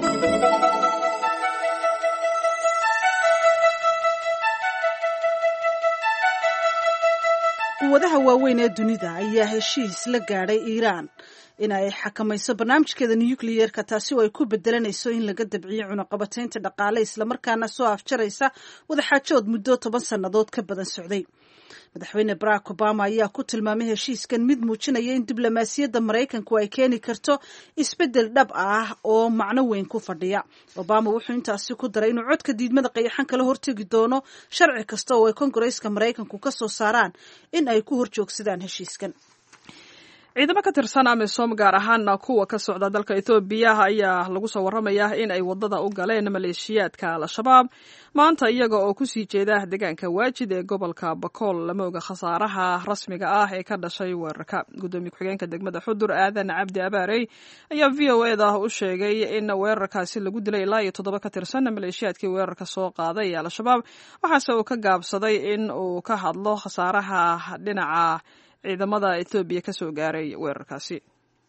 quwadaha waaweyn ee dunida ayaa heshiis la gaadhay Iiraan in ay xakamayso barnaamijkeeda nuclear-ka taasi oo ay ku bedelanayso in laga dabciyo cunaqabataynta dhaqaale isla markaana soo afjaraysa wadaxaajood muddo 10 sannadood ka badan socday. madaxweyne Barack Obama ayaa ku tilmaamay heshiiskan mid muujinaya in diblomaasiyadda Mareykanku ay keeni karto isbedel dhab ah oo macno weyn ku fadhiya. Obama wuxuu intaasi ku daray inuu codka diidmada qayaxan kala hortagi doono sharci kasta oo ay Kongareeska Mareykanku ka soo saaraan in ay ku horjoogsadaan heshiiskan. ciidamo ka tirsan amisom gaar ahaana kuwa ka socda dalka ethoobiya ayaa lagu soo waramayaa in ay wadada u galeen maleeshiyaadka al-shabaab maanta iyaga oo kusii jeeda deegaanka waajid ee gobolka bakool lama oga khasaaraha rasmiga ah ee ka dhashay weerarka. gudoomiye ku-xigeenka degmada xudur aadan cabdi abaarey ayaa v o eda u sheegay in weerarkaasi lagu dilay ilaa iyo 7 ka tirsan maleeshiyaadkii weerarka soo qaaday ee al-shabaab, waxaase uu ka gaabsaday in uu ka hadlo khasaaraha dhinaca ciidamada Ethiopia ka soo gaaray weerarkaasi.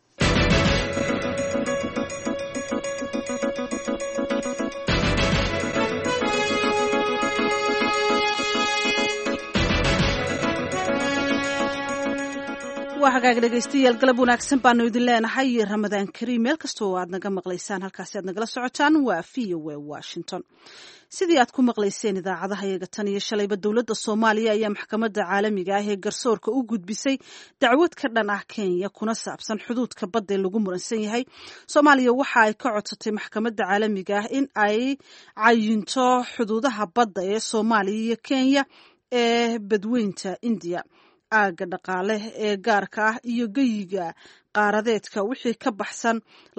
waa hagaag dhegaystayaal galab wanaagsan baanu idin leenahay Ramadaan Kariim meel kastoo aad naga maqlaysaan halkaasi aad nagala socotaan waa VOA Washington. sidii aad ku maqlayseen idaacadaha iyaga tan iyo shalayba dowladda Soomaaliya ayaa maxkamadda caalamiga ah ee garsoorka u gudbisay dacwad ka dhan ah Kenya kuna saabsan xuduudka badda ee lagu muransan yahay. Soomaaliya waxa ay ka codsatay maxkamadda caalamiga ah in ay cayinto xuduudaha badda ee Soomaaliya iyo Kenya ee badweynta India, aaga dhaqaale ee gaarka ah iyo geyiga qaaradeedka wixii ka baxsan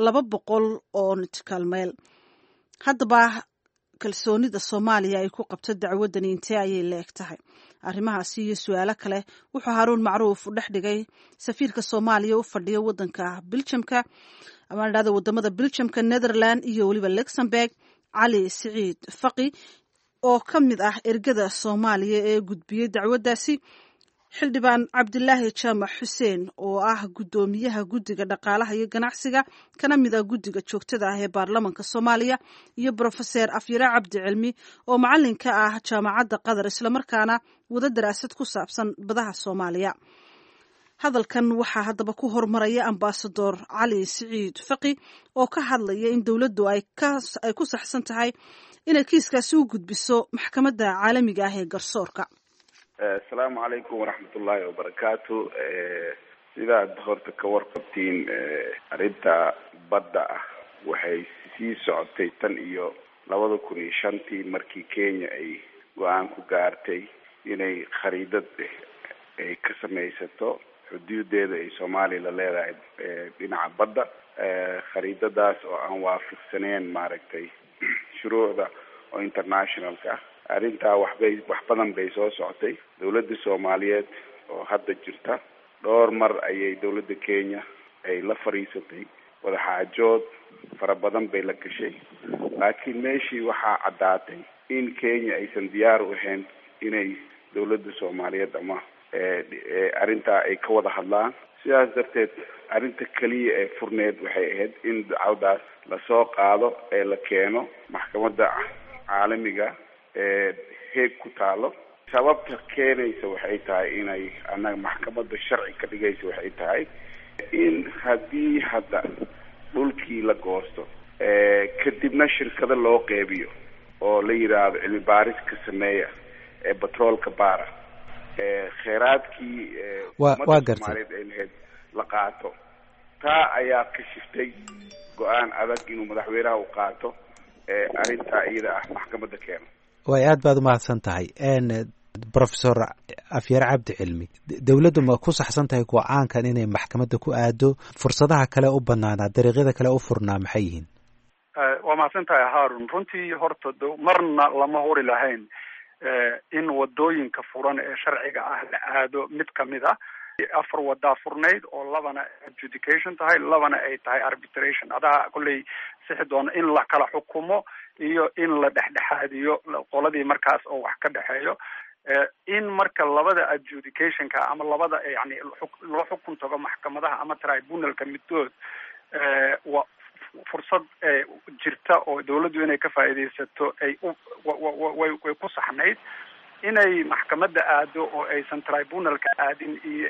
200 oo nautical mile. haddaba kalsoonida Soomaaliya ay ku qabto dacwadan intee ayay leegtahay? arrimahaasi iyo su'aalo kale wuxuu Haruun Macruuf u dhexdhigay safiirka Soomaaliya u fadhiyo wadanka Belgiumka ama dhada wadamada Belgiumka, Netherlands iyo waliba Luxembourg, Cali Saciid Faqi oo ka mid ah ergada Soomaaliya ee gudbiyay dacwadaasi, xildhibaan Cabdilaahi Jaamac Xuseen oo ah gudoomiyaha guddiga dhaqaalaha iyo ganacsiga kana mid ah guddiga joogtada ah ee baarlamaanka Soomaaliya, iyo Professor Afyare Cabdi Cilmi oo macalinka ah jaamacadda Qadar isla markaana wada daraasad ku saabsan badaha Soomaaliya. hadalkan waxaa haddaba ku hormaraya ambassador Cali Saciid Faqi oo ka hadlaya in dowladdu ay ku saxsan tahay inay kiiskaasi u gudbiso maxkamadda caalamiga ah ee garsoorka. asalaamu calaykum waraxmatullaahi wabarakaatu. sidaad horta ka warqabtiin arrinta badda ah waxay sii socotay tan iyo 2005 markii Kenya ay go-aan ku gaartay inay khariidad ay ka samaysato xuduudeeda ay Soomaaliya la leedahay dhinaca badda. khariidadaas oo aan waafaqsaneen maaragtay shuruucda oo internationalka ah. arrintaa wax badan bay soo socotay. dawladda Soomaaliyeed oo hadda jirta dhowr mar ayay dawladda Kenya ay la fariisatay wadaxaajood fara badan bay la gashay, laakiin meeshii waxaa caddaatay in Kenya aysan diyaar u ahayn inay dawladda Soomaaliyeed ama arrintaa ay ka wada hadlaan. sidaas darteed arrinta kaliya ee furneed waxay ahayd in dacwadaas lasoo qaado ee la keeno maxkamadda caalamiga heeg ku taalo. sababta keenaysa waxay tahay inay anaga maxkamadda sharci ka dhigaysa waxay tahay in haddii hadda dhulkii la goosto kadibna shirkado loo qeybiyo oo la yidhaahdo cilmi baaris ka sameeya ee batroolka baara kheyraadkii ummadda Soomaaliyeed ay lahayd la qaato. taa ayaa ka shiftay go-aan adag inuu madaxweynaha u qaato arrintaa iyada ah maxkamadda keeno. way aad baad umahadsan tahay. Professor Afyare Cabdi Cilmi, dawladdu ma ku saxsan tahay go-aankan inay maxkamadda ku aado? fursadaha kale u banaanaa, dariiqyada kale u furnaa maxay yihiin? waa mahadsan tahay Haarun. runtii horta marna lama hori lahayn in wadooyinka furan ee sharciga ah la aado mid kamid ah. 4 wadaa furnayd oo 2 adjudication tahay, 2 ay tahay arbitration. adaa kulley sixi doona in la kala xukumo iyo in la dhexdhexaadiyo qoladii markaas oo wax ka dhexeeyo. in marka 2 adjudicationka ama 2 yani loo xukun tago maxkamadaha ama tribunalka middood waa fursad jirta oo dawladdu inay ka faa'iideysato ay way ku saxnayd. inay maxkamadda aado oo aysan tribunalka aadin iyo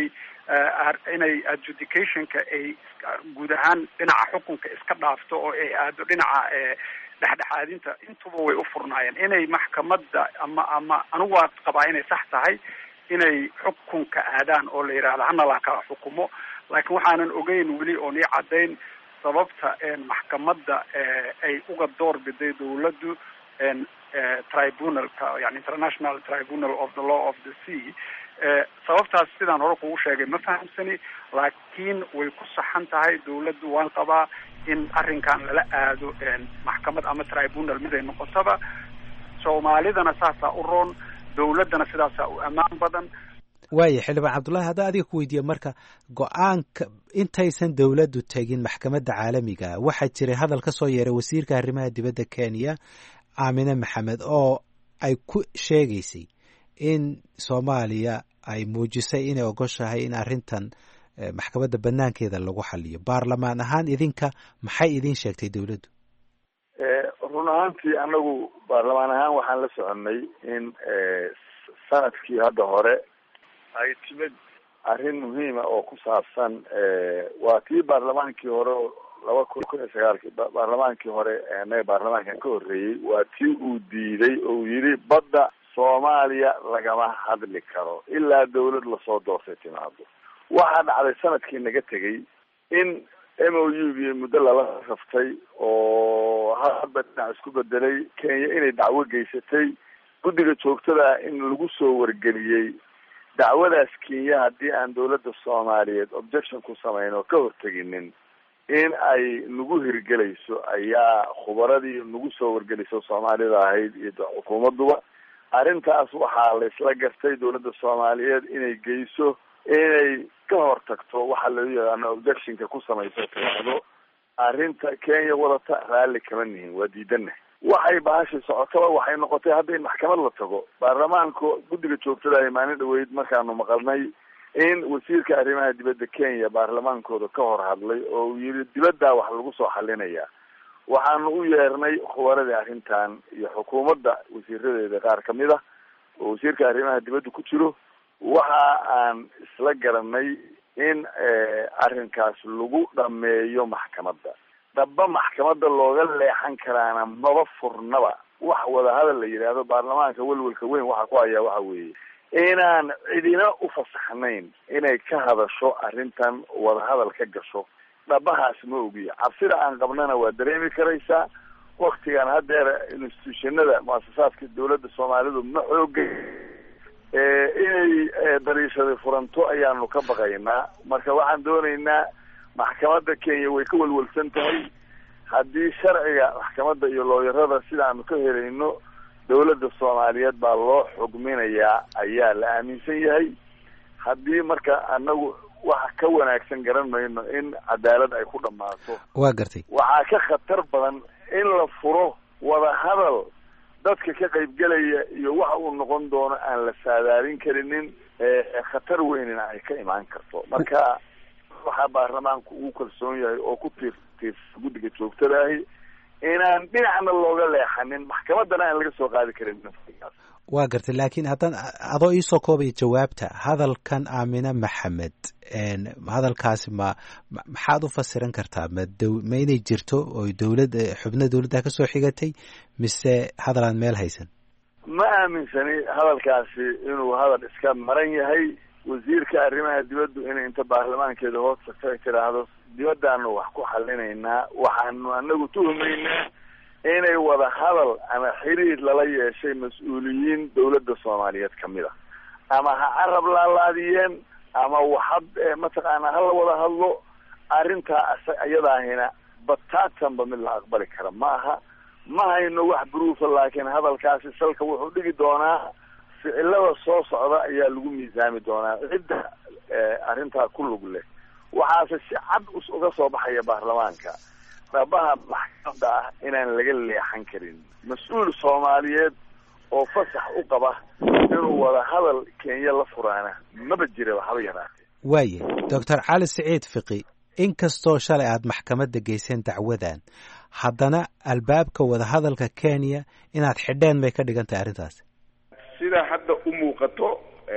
inay adjudicationka ay guud ahaan dhinaca xukunka iska dhaafto oo ay aado dhinaca dhexdhexaadinta, intuba way u furnaayeen. inay maxkamadda ama anigu waa qabaa inay sax tahay inay xukunka aadaan oo la yidhaahdo hana la kala xukumo, laakiin waxaanan ogeyn weli oon ii caddayn sababta maxkamadda ay uga door biday dawladdu tribunalka, yani International Tribunal of the Law of the Sea, sababtaas sidaan hore kugu sheegay ma fahamsani, laakiin way ku saxan tahay dawladdu. waan qabaa in arrinkan lala aado maxkamad ama tribunal mid ay noqotaba. soomaalidana saasaa u roon, dawladdana sidaasaa u ammaan badan. waaya xildhibaan cabdullaahi, haddaa adiga ku weydiiya marka go-aanka intaysan dawladdu tegin maxkamadda caalamiga, waxaa jiray hadal ka soo yeeray wasiirka arrimaha dibadda Kenya Aamine Maxamed oo ay ku sheegaysay in Soomaaliya ay muujisay inay ogoshahay in arrintan maxkamadda banaankeeda lagu xaliyo. baarlamaan ahaan idinka maxay idin sheegtay dawladdu? run ahaantii anagu baarlamaan ahaan waxaan la soconay in sanadkii hadda hore ay timid arrin muhiima oo ku saabsan waa tii baarlamaankii hore 2019 baarlamaankii hore baarlamaankan ka horreeyey waa tii uu diiday oo uu yidhi badda Soomaaliya lagama hadli karo ilaa dawlad lasoo doortay timaado. waxaa dhacday sanadkii naga tegay in MOU-gii muddo lala raftay oo hadba dhinac isku bedelay. Kenya inay dacwo geysatay, guddiga joogtada in lagu soo wargeliyey dacwadaas Kenya haddii aan dawladda Soomaaliyeed objection ku samayn oo ka horteginin in ay nagu hirgelayso ayaa khubaradii nagu soo wargelisay Soomaalida ahayd iyo xukuumadduba. arrintaas waxaa la isla gartay dawladda Soomaaliyeed inay geyso inay ka hortagto waxa loo yaqaano objectionka ku samayso timaado. arrinta Kenya wadata raalli kama nihin, waa diidana. waxay bahashay socotaba waxay noqotay hadda in maxkamad la tago. baarlamaanka guddiga joogtada ay maalin dhaweyd markaanu maqalnay in wasiirka arrimaha dibadda Kenya baarlamaankooda ka hor hadlay oo uu yidhi dibaddaa wax lagu soo xalinaya. waxaanu u yeernay khubaradii arrintan iyo xukuumadda wasiiradeeda qaar ka mid ah oo wasiirka arrimaha dibadda ku jiro. waxa aan isla garanay in arrinkaas lagu dhameeyo maxkamadda. dhaba maxkamadda looga leexan karaana maba furnaba. wax wadahadal la yidhaahdo baarlamaanka welwelka weyn waxa ku hayaa waxa weeye inaan cidina u fasaxnayn inay ka hadasho arrintan wadahadal ka gasho. dhabahaas ma ogiya. cabsida aan qabnana waa dareemi karaysaa. waktigan haddeer institutionada muasasaadka dawladda Soomaalidu ma xoogay inay dariishada furanto ayaanu ka baqaynaa. marka waxaan doonaynaa maxkamadda Kenya way ka walwalsan tahay. haddii sharciga maxkamadda iyo looyarada sidaanu ka helayno dawladda Soomaaliyeed baa loo xugminayaa ayaa la aaminsan yahay. haddii marka anagu waxa ka wanaagsan garan mayno in cadaalad ay ku dhammaato. waa gartay. waxaa ka khatar badan in la furo wadahadal dadka ka qaybgelaya iyo waxa uu noqon doono aan la saadaalin karinin. khatar weynina ay ka imaan karto. marka waxaa baarlamaanku uu kalsoon yahay oo ku tiirsan guddiga joogtadaahi inaan dhinacna looga leexanin, maxkamaddana aan laga soo qaadi karin. waa gartay. laakiin haddaan adoo iisoo koobaya jawaabta hadalkan Aamine Maxamed, hadalkaasi maxaad u fasiran kartaa? ma inay jirto oo dawladda xubno dawladda ka soo xigatay mise hadal aan meel haysan? ma aaminsani hadalkaasi inuu hadal iska maran yahay. wasiirka arrimaha dibaddu inay inta baarlamaankeeda hoos tagto ay tiraahdo dibaddaanu wax ku xalinaynaa. waxaanu anagu tuhumaynaa inay wada hadal ama xiriir lala yeeshay mas-uuliyiin dawladda Soomaaliyeed ka mid ah, ama ha carab laalaadiyeen ama waxad mataqaanaa hala wada hadlo. arrintaa iyadaahina bataatanba mid la aqbali kara ma aha. ma hayno wax proofa, laakiin hadalkaasi salka wuxuu dhigi doonaa ficilada soo socda ayaa lagu miisaami doonaa cidda arrintaa ku lug leh. waxaase si cad uga soo baxaya baarlamaanka dhabaha maxkamadda ah inaan laga leexan karin. mas-uul Soomaaliyeed oo fasax u qaba inuu wada hadal Kenya la furaana maba jira haba yaraatee. waaye Dr. Cali Siciid Fiqi, inkastoo shalay aad maxkamadda geyseen dacwadan, haddana albaabka wadahadalka Kenya inaad xidheen may ka dhigan tahay arrintaas? sida hadda u muuqato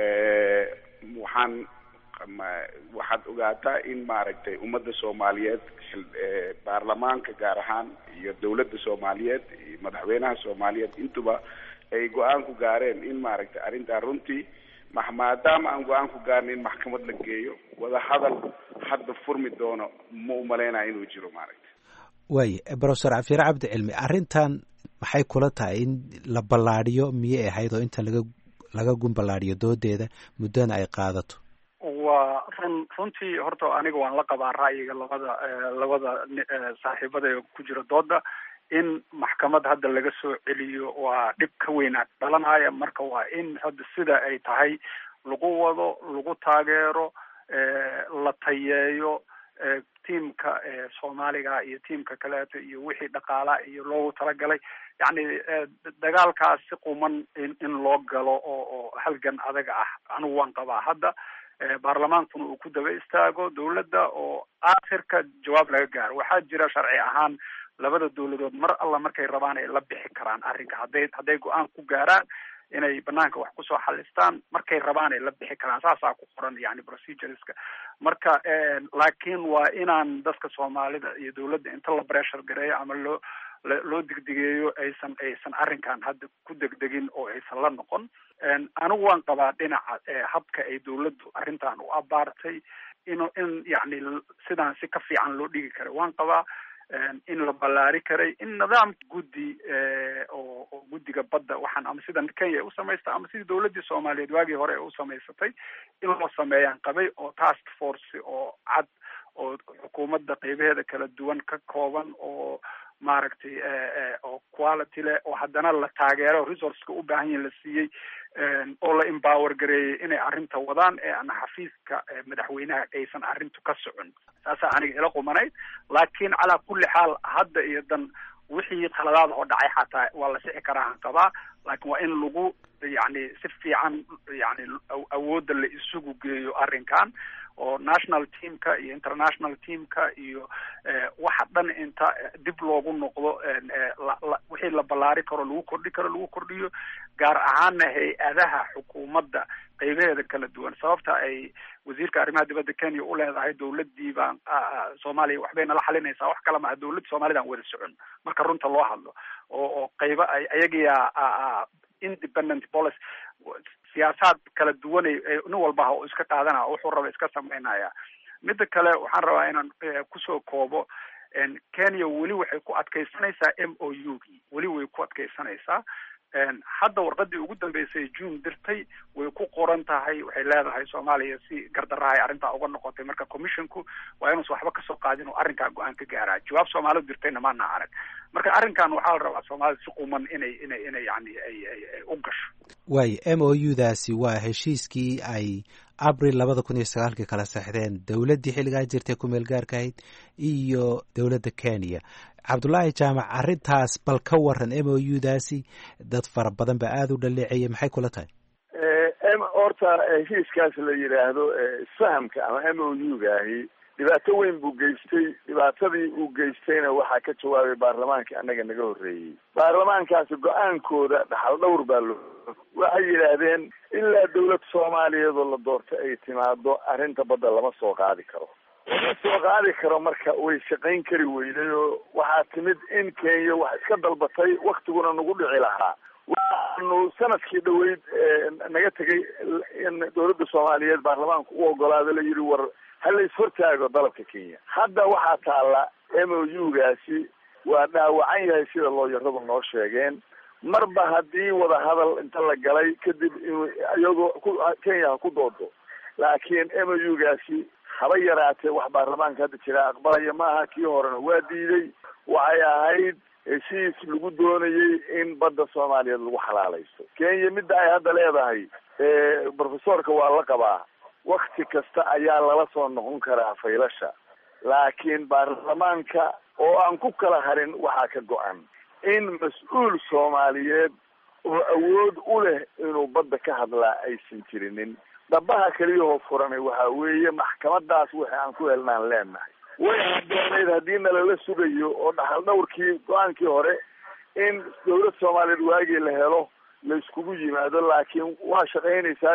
waxaad ogaataa in maaragtay ummadda Soomaaliyeed baarlamaanka gaar ahaan iyo dawladda Soomaaliyeed iyo madaxweynaha Soomaaliyeed intuba ay go-aan ku gaareen in maaragtay arrintaa runtii maadaama aan go-aan ku gaarnay in maxkamad la geeyo wadahadal hadda furmi doono ma umaleynaya inuu jiro maaragtay. waaye Professor Afiere Cabdi Cilmi, arrintan maxay kula tahay in la ballaadhiyo miyay ahayd oo inta laga gunbalaadhiyo doodeeda muddana ay qaadato. waa runtii horta aniga waan la qabaa ra'yiga labada saaxiibada ee ku jira dooda in maxkamad hadda laga soo celiyo waa dhib ka weynaa dhalanaya. marka waa in hadda sida ay tahay lagu wado, lagu taageero, la tayeeyo tiimka soomaaliga iyo tiimka kaleeto iyo wixii dhaqaala iyo loogu talagalay. yani dagaalkaas si quman in loo galo oo halgan adaga ah anigu waan qabaa hadda. baarlamaankuna uu ku daba istaago dawladda oo aakhirka jawaab laga gaaro. waxaa jira sharci ahaan labada dawladood mar alla markay rabaan ay la bixi karaan arrinka hadday go-aan ku gaaraan inay banaanka wax kusoo xalistaan, markay rabaan ay la bixi karaan. saasaa ku qoran yani procedureska. marka laakiin waa inaan dadka soomaalida iyo dawladda inta la pressure gareeyo ama loo degdegeeyo aysan arrinkan hadda ku degdegin oo aysan la noqon. anigu waan qabaa dhinaca habka ay dawladdu arrintan u abaartay in yani sidaan si ka fiican loo dhigi karay waan qabaa. in la ballaari karay in nidaam guddi oo guddiga badda waxaan ama sida Kenya u samaysta ama sidii dawladdii Soomaaliyeed waagii hore u samaysatay in loo sameeyaan qabay oo task force oo cad oo xukuumadda qaybaheeda kala duwan ka kooban oo maaragtay oo quality leh oo haddana la taageero resourceka u baahan yahin la siiyey oo la empower gareeyey inay arrinta wadaan ama xafiiska madaxweynaha aysan arrintu ka socon. saasaa aniga ila qumanayd. laakiin calaa kulli xaal hadda iyo dan wixii khaladaad oo dhacay xataa waa la sixi karaa aan qabaa. laakiin waa in lagu yani si fiican yani awoodda la isugu geeyo arrinkan oo national teamka iyo international teamka iyo waxa dhan inta dib loogu noqdo wixii la ballaari karo lagu kordhiyo gaar ahaana hay-adaha xukuumadda qaybaheeda kala duwan. sababta ay wasiirka arrimaha dibadda Kenya u leedahay dawladdii baan Soomaaliya waxbay nala xalinaysaa wax kale ma dawladda Soomaalida aan wada socon marka runta loo hadlo oo qayba ay ayaga independent policy siyaasaad kala duwan nin walba oo iska qaadanaya wuxuu raba iska sameynaya. midda kale waxaan rabaa inaan kusoo koobo Kenya weli waxay ku adkaysanaysaa MOU-gii weli way ku adkaysanaysaa. hadda warqadii ugu dambeysay June dirtay way ku qoran tahay waxay leedahay Soomaaliya si gardarahay arrinta uga noqotay. marka commissionku waa inuu waxba ka soo qaadin oo arrinka go'aan ka gaaraa. jawaab Soomaalidu dirtayna ma arag. marka arrinkan waxaa la rabaa Soomaalida si quman inay yani ay u gasho. way MOU-daasi waa heshiiskii ay Abril 2009 kala saxdeen dawladdii xilligaa jirtay ku meel gaarka ahayd iyo dawladda Kenya. Cabdullaahi Jaamac, arrintaas bal ka waran MOU-daasi dad fara badan baa aada u dhaleeceeyay, maxay kula tahay? horta heshiiskaas la yidhaahdo isfahamka ama MOU-gaahi dhibaato weyn buu geystay. dhibaatadii uu geystayna waxaa ka jawaabay baarlamaankii annaga naga horreeyey. baarlamaankaasi go-aankooda dhaxal dhowr baa waxay yidhaahdeen ilaa dawlad Soomaaliyeed oo la doortay ay timaado arrinta badda lama soo qaadi karo. lama soo qaadi karo marka way shaqayn kari weyday oo waxaa timid in Kenya wax iska dalbatay waktiguna nagu dhici lahaa. waxaanu sanadkii dhaweyd naga tegay in dawladda Soomaaliyeed baarlamaanku u ogolaado la yidhi war hala ishortaago dalabka Kenya. hadda waxaa taala MOU-gaasi waa dhaawacan yahay sida looyaradu noo sheegeen. marba haddii wada hadal inta la galay kadib iyagoo Kenya ku doodo laakiin MOU-gaasi haba yaraatee wax baarlamaanka hadda jira aqbalaya maaha. kii horena waa diiday. waxay ahayd heshiis lagu doonayay in badda Soomaaliyeed lagu xalaalaysto. Kenya midda ay hadda leedahay professorka waa la qabaa wakti kasta ayaa lala soo noqon karaa faylasha. laakiin baarlamaanka oo aan ku kala harin waxaa ka go-an in mas-uul Soomaaliyeed oo awood u leh inuu badda ka hadlaa aysan jirinin. dhabaha keliyahoo furanay waxaa weeye maxkamadaas wixii aan ku helnaan leenahay. way haddooneyd haddii nalala sugayo oo dhaxal dhowrkii go-aankii hore in dawlad Soomaaliyeed waagii la helo la iskugu yimaado. laakiin waa shaqaynaysaa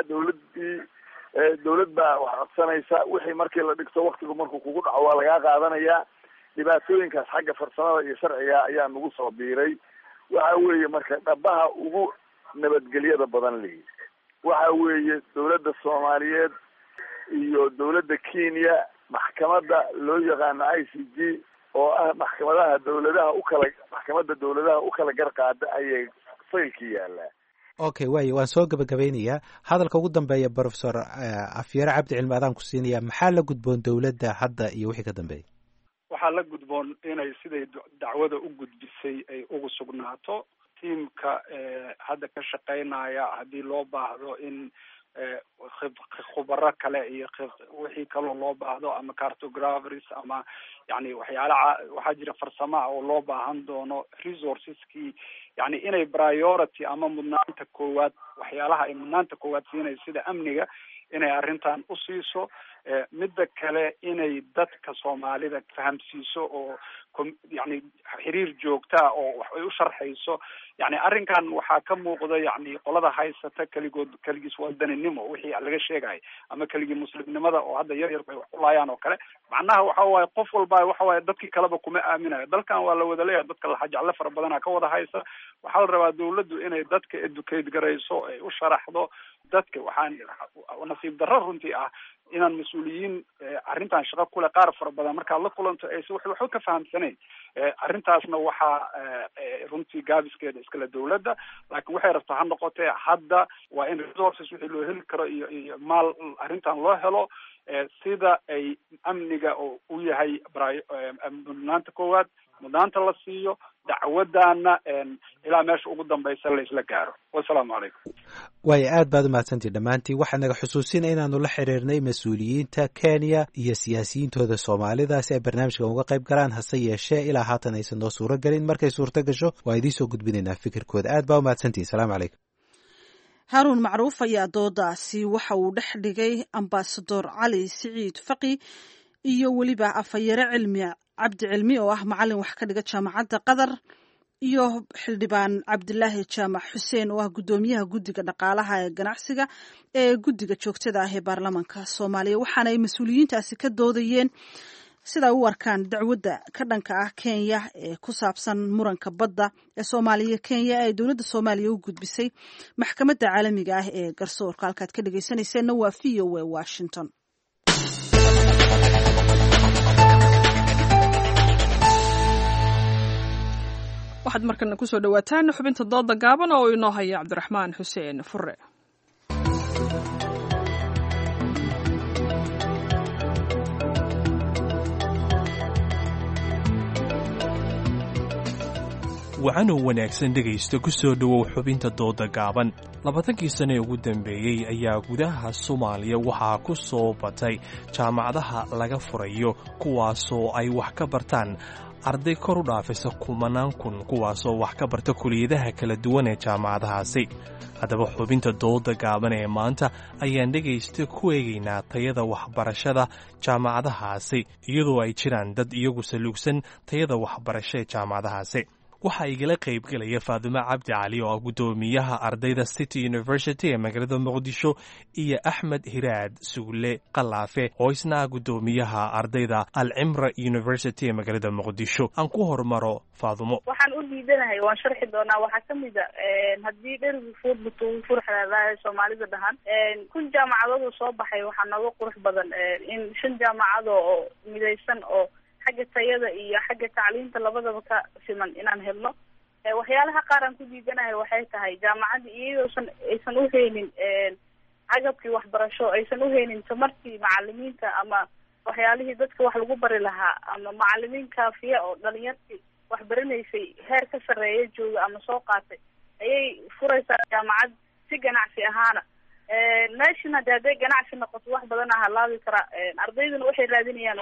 dawlad baa wax codsanaysa wixii markii la dhigto waktigu markuu kugu dhaco waa lagaa qaadanayaa. dhibaatooyinkaas xagga farsamada iyo sharciga ayaa nagu soo biiray. waxa weeye marka dhabaha ugu nabadgelyada badan lihi waxa weeye dawladda Soomaaliyeed iyo dawladda Kenya maxkamadda loo yaqaano ICJ oo ah maxkamada dawladaha u kala garqaada ayay faylkii yaalaa. okay waaye waan soo gabagabeynayaa hadalka ugu dambeeya professor afyare cabdi cilmi adaan ku siinaya maxaa la gudboon dowladda hadda iyo wixii ka dambeeyay waxaa la gudboon inay siday dacwada u gudbisay ay ugu sugnaato tiimka hadda ka shaqaynaya haddii loo baahdo in khubaro kale iyo wixii kaloo loo baahdo ama cartographers ama yani waxaa jira farsama oo loo baahan doono resourceskii yani inay priority ama mudnaanta koowaad waxyaalaha ay mudnaanta koowaad siinay sida amniga inay arrintan usiiso midda kale inay dadka soomaalida fahamsiiso oo yani xiriir joogtaa oo wax ay u sharxayso yani arrinkan waxaa ka muuqda yani qolada haysata keligiis wadaninimo wixii laga sheegay ama keligii muslimnimada oo hadda yar yar bay wax ulaayaan oo kale macnaha waxa waaye qof walba waxa waaye dadkii kaleba kuma aaminayo dalkan waa la wada leeyahay dadka laxajeclo fara badana ka wada haysa waxaa la rabaa dawladdu inay dadka educate garayso ay u sharaxdo dadka waxaan nasiib darro runtii ah inaan mas-uuliyiin arrintan shaqo kule qaar fara badan markaad la kulanto aysa waxba ka fahamsanayn arrintaasna waxaa runtii gaabiskeeda iskale dawladda laakiin waxay rabtaa ha noqotee hadda waa in resources wixii loo heli karo iyo maal arrintan loo helo sida ay amniga oo u yahay mudnaanta koowaad mudnaanta la siiyo dacwadana ilaa meesha ugu dambaysa la isla gaaro wasalaamu calaykum waayo aad baad umahadsantihi dhammaantiin waxaa naga xusuusina inaanu la xiriirnay mas-uuliyiinta kenya iyo siyaasiyiintooda soomaalida si ay barnaamijkan uga qayb galaan hase yeeshee ilaa haatan aysan noo suuro gelin markay suurto gasho waa idiin soo gudbinaynaa fikirkooda aad baa umahadsantihi asalaamu calaykum haaruun macruuf ayaa doodaasi waxa uu dhex dhigay ambasador cali siciid faqi iyo weliba afhayare cabdi cilmi oo ah macalin wax ka dhiga jaamacadda qatar iyo xildhibaan cabdilaahi jaamac xuseen oo ah guddoomiyaha guddiga dhaqaalaha ee ganacsiga ee guddiga joogtada ah ee baarlamaanka soomaaliya waxaana ay mas-uuliyiintaasi ka doodayeen sida u arkaan dacwadda ka dhanka ah kenya ee ku saabsan muranka badda ee soomaaliya kenya ee dowladda soomaaliya u gudbisay maxkamadda caalamiga ah ee garsoorka halkaad ka dhegeysanayseena waa VOA Washington. waxaad markana kusoo dhawaataan xubinta dooda gaaban oo inoo haya cabdiraxmaan xuseen fure. wacanoo wanaagsan dhegaysta ku soo dhowow xubinta dooda gaaban 20kii sane ugu dambeeyey ayaa gudaha Soomaaliya waxaa ku soo batay jaamacadaha laga furayo kuwaasoo ay wax ka bartaan arday kor u dhaafaysa 10,000 kuwaasoo wax ka barta kuliyadaha kala duwan ee jaamacadahaasi. haddaba xubinta dooda gaaban ee maanta ayaan dhegaysta ku eegaynaa tayada waxbarashada jaamacadahaasi iyadoo ay jiraan dad iyagu saluugsan tayada waxbarasho ee jaamacadahaasi. waxaa igala qayb galaya Faadumo Cabdi Cali oo ah guddoomiyaha ardayda City University ee magaalada Muqdisho iyo Axmed Hiraad Suule Qalaafe oo isna ah guddoomiyaha ardayda Al-Cimra University ee magaalada Muqdisho. aan ku hormaro Faadumo. waxaan u diidanahay waan sharxi doonaa waxaa kamid ah haddii dhergi fuudbutu furxalaadahay Soomaalida dhahan kun jaamacadood soo baxay waxaa nooga qurux badan in 5 jaamacado oo midaysan oo xagga tayada iyo xagga tacliinta labadaba ka siman inaan helno. waxyaalaha qaar aan ku diidanahay waxay tahay jaamacada iyadoo aysan u haynin agabkii waxbarasho aysan u haynin tamartii macalimiinta ama waxyaalihii dadka wax lagu bari lahaa ama macalimiin kaafiya oo dhalinyartii wax baranaysay heer ka sarreeya jooga ama soo qaatay ayay furaysaa jaamacad si ganacsi ahaana. meeshan hadday ganacsi noqoto wax badan halaabi kara ardayduna waxay raadinayaan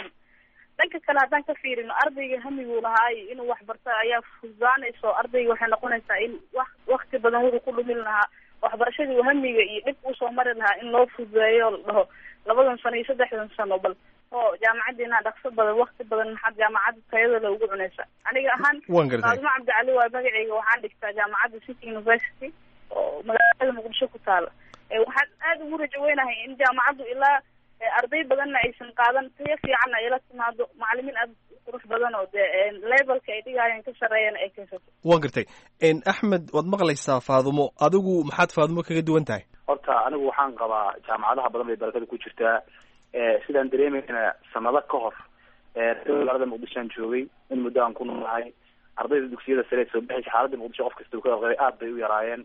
dhanka kale haddaan ka fiirino ardayga hamiguu lahaa inuu wax barto ayaa fududaanayso ardayga waxay noqonaysaa in wakti badan wuxuu ku dhumin lahaa waxbarashadii hamiga iyo dhib usoo mari lahaa in loo fududeeyo la dhaho 2 sano iyo 3 sano bal oo jaamacadiina dhaqso badan wakti badan maxaad jaamacada tayada ugu cunaysa. aniga ahaan Faadumo Cabdi Cali waa magacayga waxaan dhigtaa jaamacadda City University oo magaalada Muqdisho ku taala. waxaan aad ugu rajaweynahay in jaamacaddu ilaa arday badanna aysan qaadan tayo fiican ay la timaado macallimiin aad qurux badan oo levelka ay dhigayaan ka sareeyaan ay keensato. waan gartay Axmed waad maqlaysaa Faadumo adigu maxaad Faadumo kaga duwan tahay? horta anigu waxaan qabaa jaamacadaha badan bay barakada ku jirtaa sidaan dareemayna sanado ka hor magaalada Muqdisho aan joogay in muddo aan ku noolahay ardayda dugsiyada sare soo baxay xaaladda Muqdisho qof kasta uu ka qeybay aad bay u yaraayeen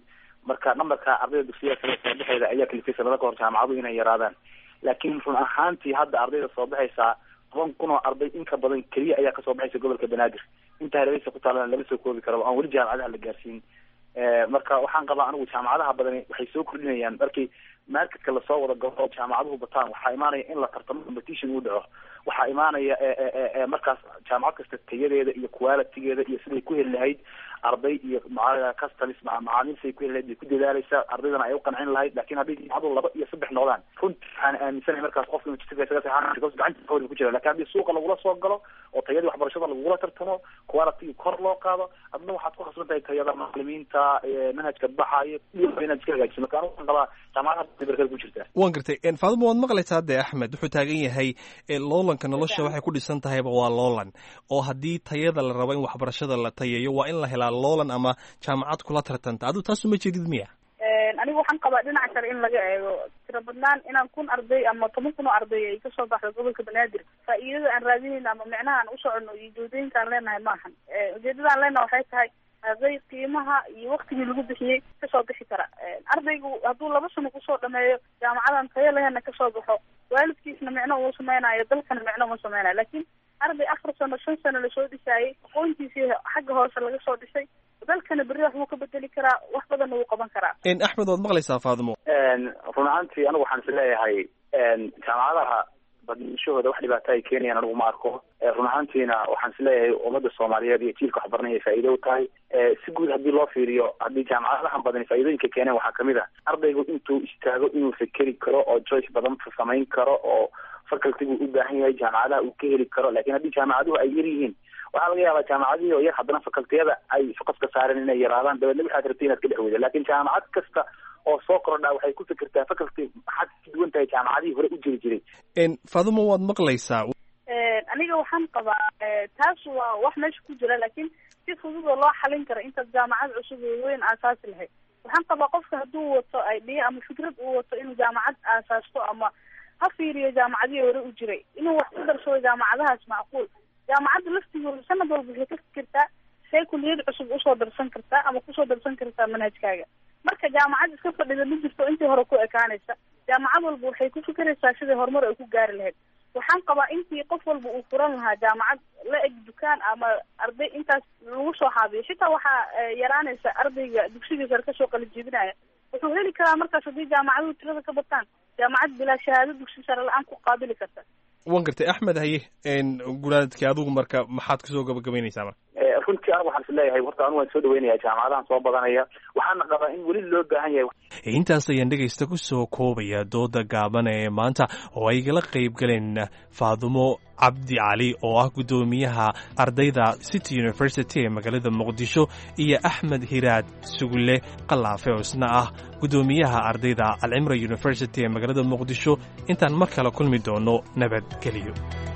marka numberka ardayda dugsiyada sare soo baxayda ayaa kalifay sanado ka hor jaamacaduhu inay yaraadaan laakiin run ahaantii hadda ardayda soo baxaysaa 10,000 oo arday in ka badan keliya ayaa kasoo baxaysa gobolka banaadir inta hareeraysa ku taalana lama soo koobi karo aan weli jaamacadaha la gaarsiin marka waxaan qabaa anigu jaamacadaha badan waxay soo kordhinayaan markii marketka lasoo wada galo jaamacaduhu bataan waxaa imaanaya in la tartamo competition uu dhaco waxaa imaanaya markaas jaamacad kasta tayadeeda iyo qualitygeeda iyo siday ku heli lahayd arday iyo customers macaamiil siday ku heli lahayd bay ku dadaalaysaa ardaydana ay u qancin lahayd laakiin hadday jaamacadu 2 iyo 3 noqdaan runtii waxaan aaminsanahay markaas qofka majliska isaga saxan gacanta hore ku jira laakiin haddii suuqa lagula soo galo oo tayadii waxbarashada lagula tartamo quality kor loo qaado adna waxaad ku khasban tahay tayada macallimiinta manhajka baxayo iyo manhajka hagaajin marka anigu waxaan qabaa jaamacadaha waan gartay Faadumo waad maqlaysaa de Axmed wuxuu taagan yahay loolanka nolosha waxay ku dhisan tahayba waa loolan oo haddii tayada la rabo in waxbarashada la tayeeyo waa in la helaa loolan ama jaamacad kula tartanta adigu taas uma jeedid miya anigu waxaan qabaa dhinaca kale in laga eego tiro badnaan inaan 1,000 arday ama 10,000 oo arday ay kasoo baxdo gobolka banaadir faa'iidada aan raadinayna ama micnaha aan u socono iyo doodooyinka aan leenahay maahan ujeedada aan leenahay waxay tahay arday qiimaha iyo waqtigii lagu bixiyey kasoo bixi kara ardaygu hadduu 2 sano kusoo dhameeyo jaamacadan tayo lehena kasoo baxo waalidkiisna micno uma sameynayo dalkana micno uma sameynayo laakiin arday 4 sano 5 sano lasoo dhisaayay aqoontiisii xagga hoose laga soo dhisay dalkana berri wax wuu ka bedeli karaa wax badanna wuu qaban karaa Axmed waad maqlaysaa Faadumo run ahaantii anigu waxaan isleeyahay jaamacadaha badnishahooda wax dhibaato ay keenayaan anigu ma arko run ahaantiina waxaan isleeyahay ummadda Soomaaliyeed iyo jiilka waxbarnay ay faa'iido u tahay si guud haddii loo fiiriyo haddii jaamacadahan badan faa'iidooyinka keeneen waxaa kamid ah ardaygu intuu istaago inuu fikeri karo oo choice badan samayn karo oo faculty-gu u baahan yahay jaamacadaha uu ka heli karo laakiin haddii jaamacaduhu ay yar yihiin waxaa laga yaabaa jaamacadihii oo yar haddana facultiyada ay focuska saareen inay yaraadaan dabeedna waxaad rabtay inaad ka dhex weydo laakiin jaamacad kasta oo soo kordhaa waxay ku fikirtaa faculty maxaad ka duwan tahay jaamacadihii hore u jiri jiray Faadumo waad maqlaysaa aniga waxaan qabaa taas waa wax meesha ku jira laakiin si fudud oo loo xalin karo intaad jaamacad cusub oo weyn aasaasi lahayd waxaan qabaa qofka hadduu wato idea ama fikrad uu wato inuu jaamacad aasaasto ama ha fiiriyo jaamacadihii hore u jiray inuu wax ku darsado jaamacadahaas macquul jaamacadda laftigooda sanad walba waxay ka fikirtaa say kulliyad cusub usoo darsan kartaa ama kusoo darsan kartaa manhajkaaga marka jaamacad iska fadhida ma jirto intii hore ku ekaanaysa jaamacad walba waxay ku fikiraysaa sidii horumar ay ku gaari lahayd waxaan qabaa intii qof walba uu furan lahaa jaamacad la eg dukaan ama arday intaas lagu soo xaabiyo xitaa waxaa yaraanaysa ardayga dugsiga sare kasoo qalajiibinaya wuxuu heli karaa markaas haddii jaamacaduhu tirada ka bataan jaamacad bilaa shahaado dugsi sare la-aan ku qaabili karta waan gartay Axmed haye gulaadkii adigu marka maxaad kasoo gabagabaynaysaa marka runtii anigu waxaan isleeyahay horta anigu waan soo dhaweynayaa jaamacadahan soo badanaya waxaana qabaa in weli loo baahan yahay intaas ayaan dhegaysta kusoo koobaya dooda gaaban ee maanta oo ay igala qayb galeen Faadumo Cabdi Cali oo ah gudoomiyaha ardayda City University ee magaalada Muqdisho iyo Axmed Hiraad Sugulle Qalaafe oo isna ah gudoomiyaha ardayda Al-Imra University ee magaalada Muqdisho intaan mar kale kulmi doono nabadgelyo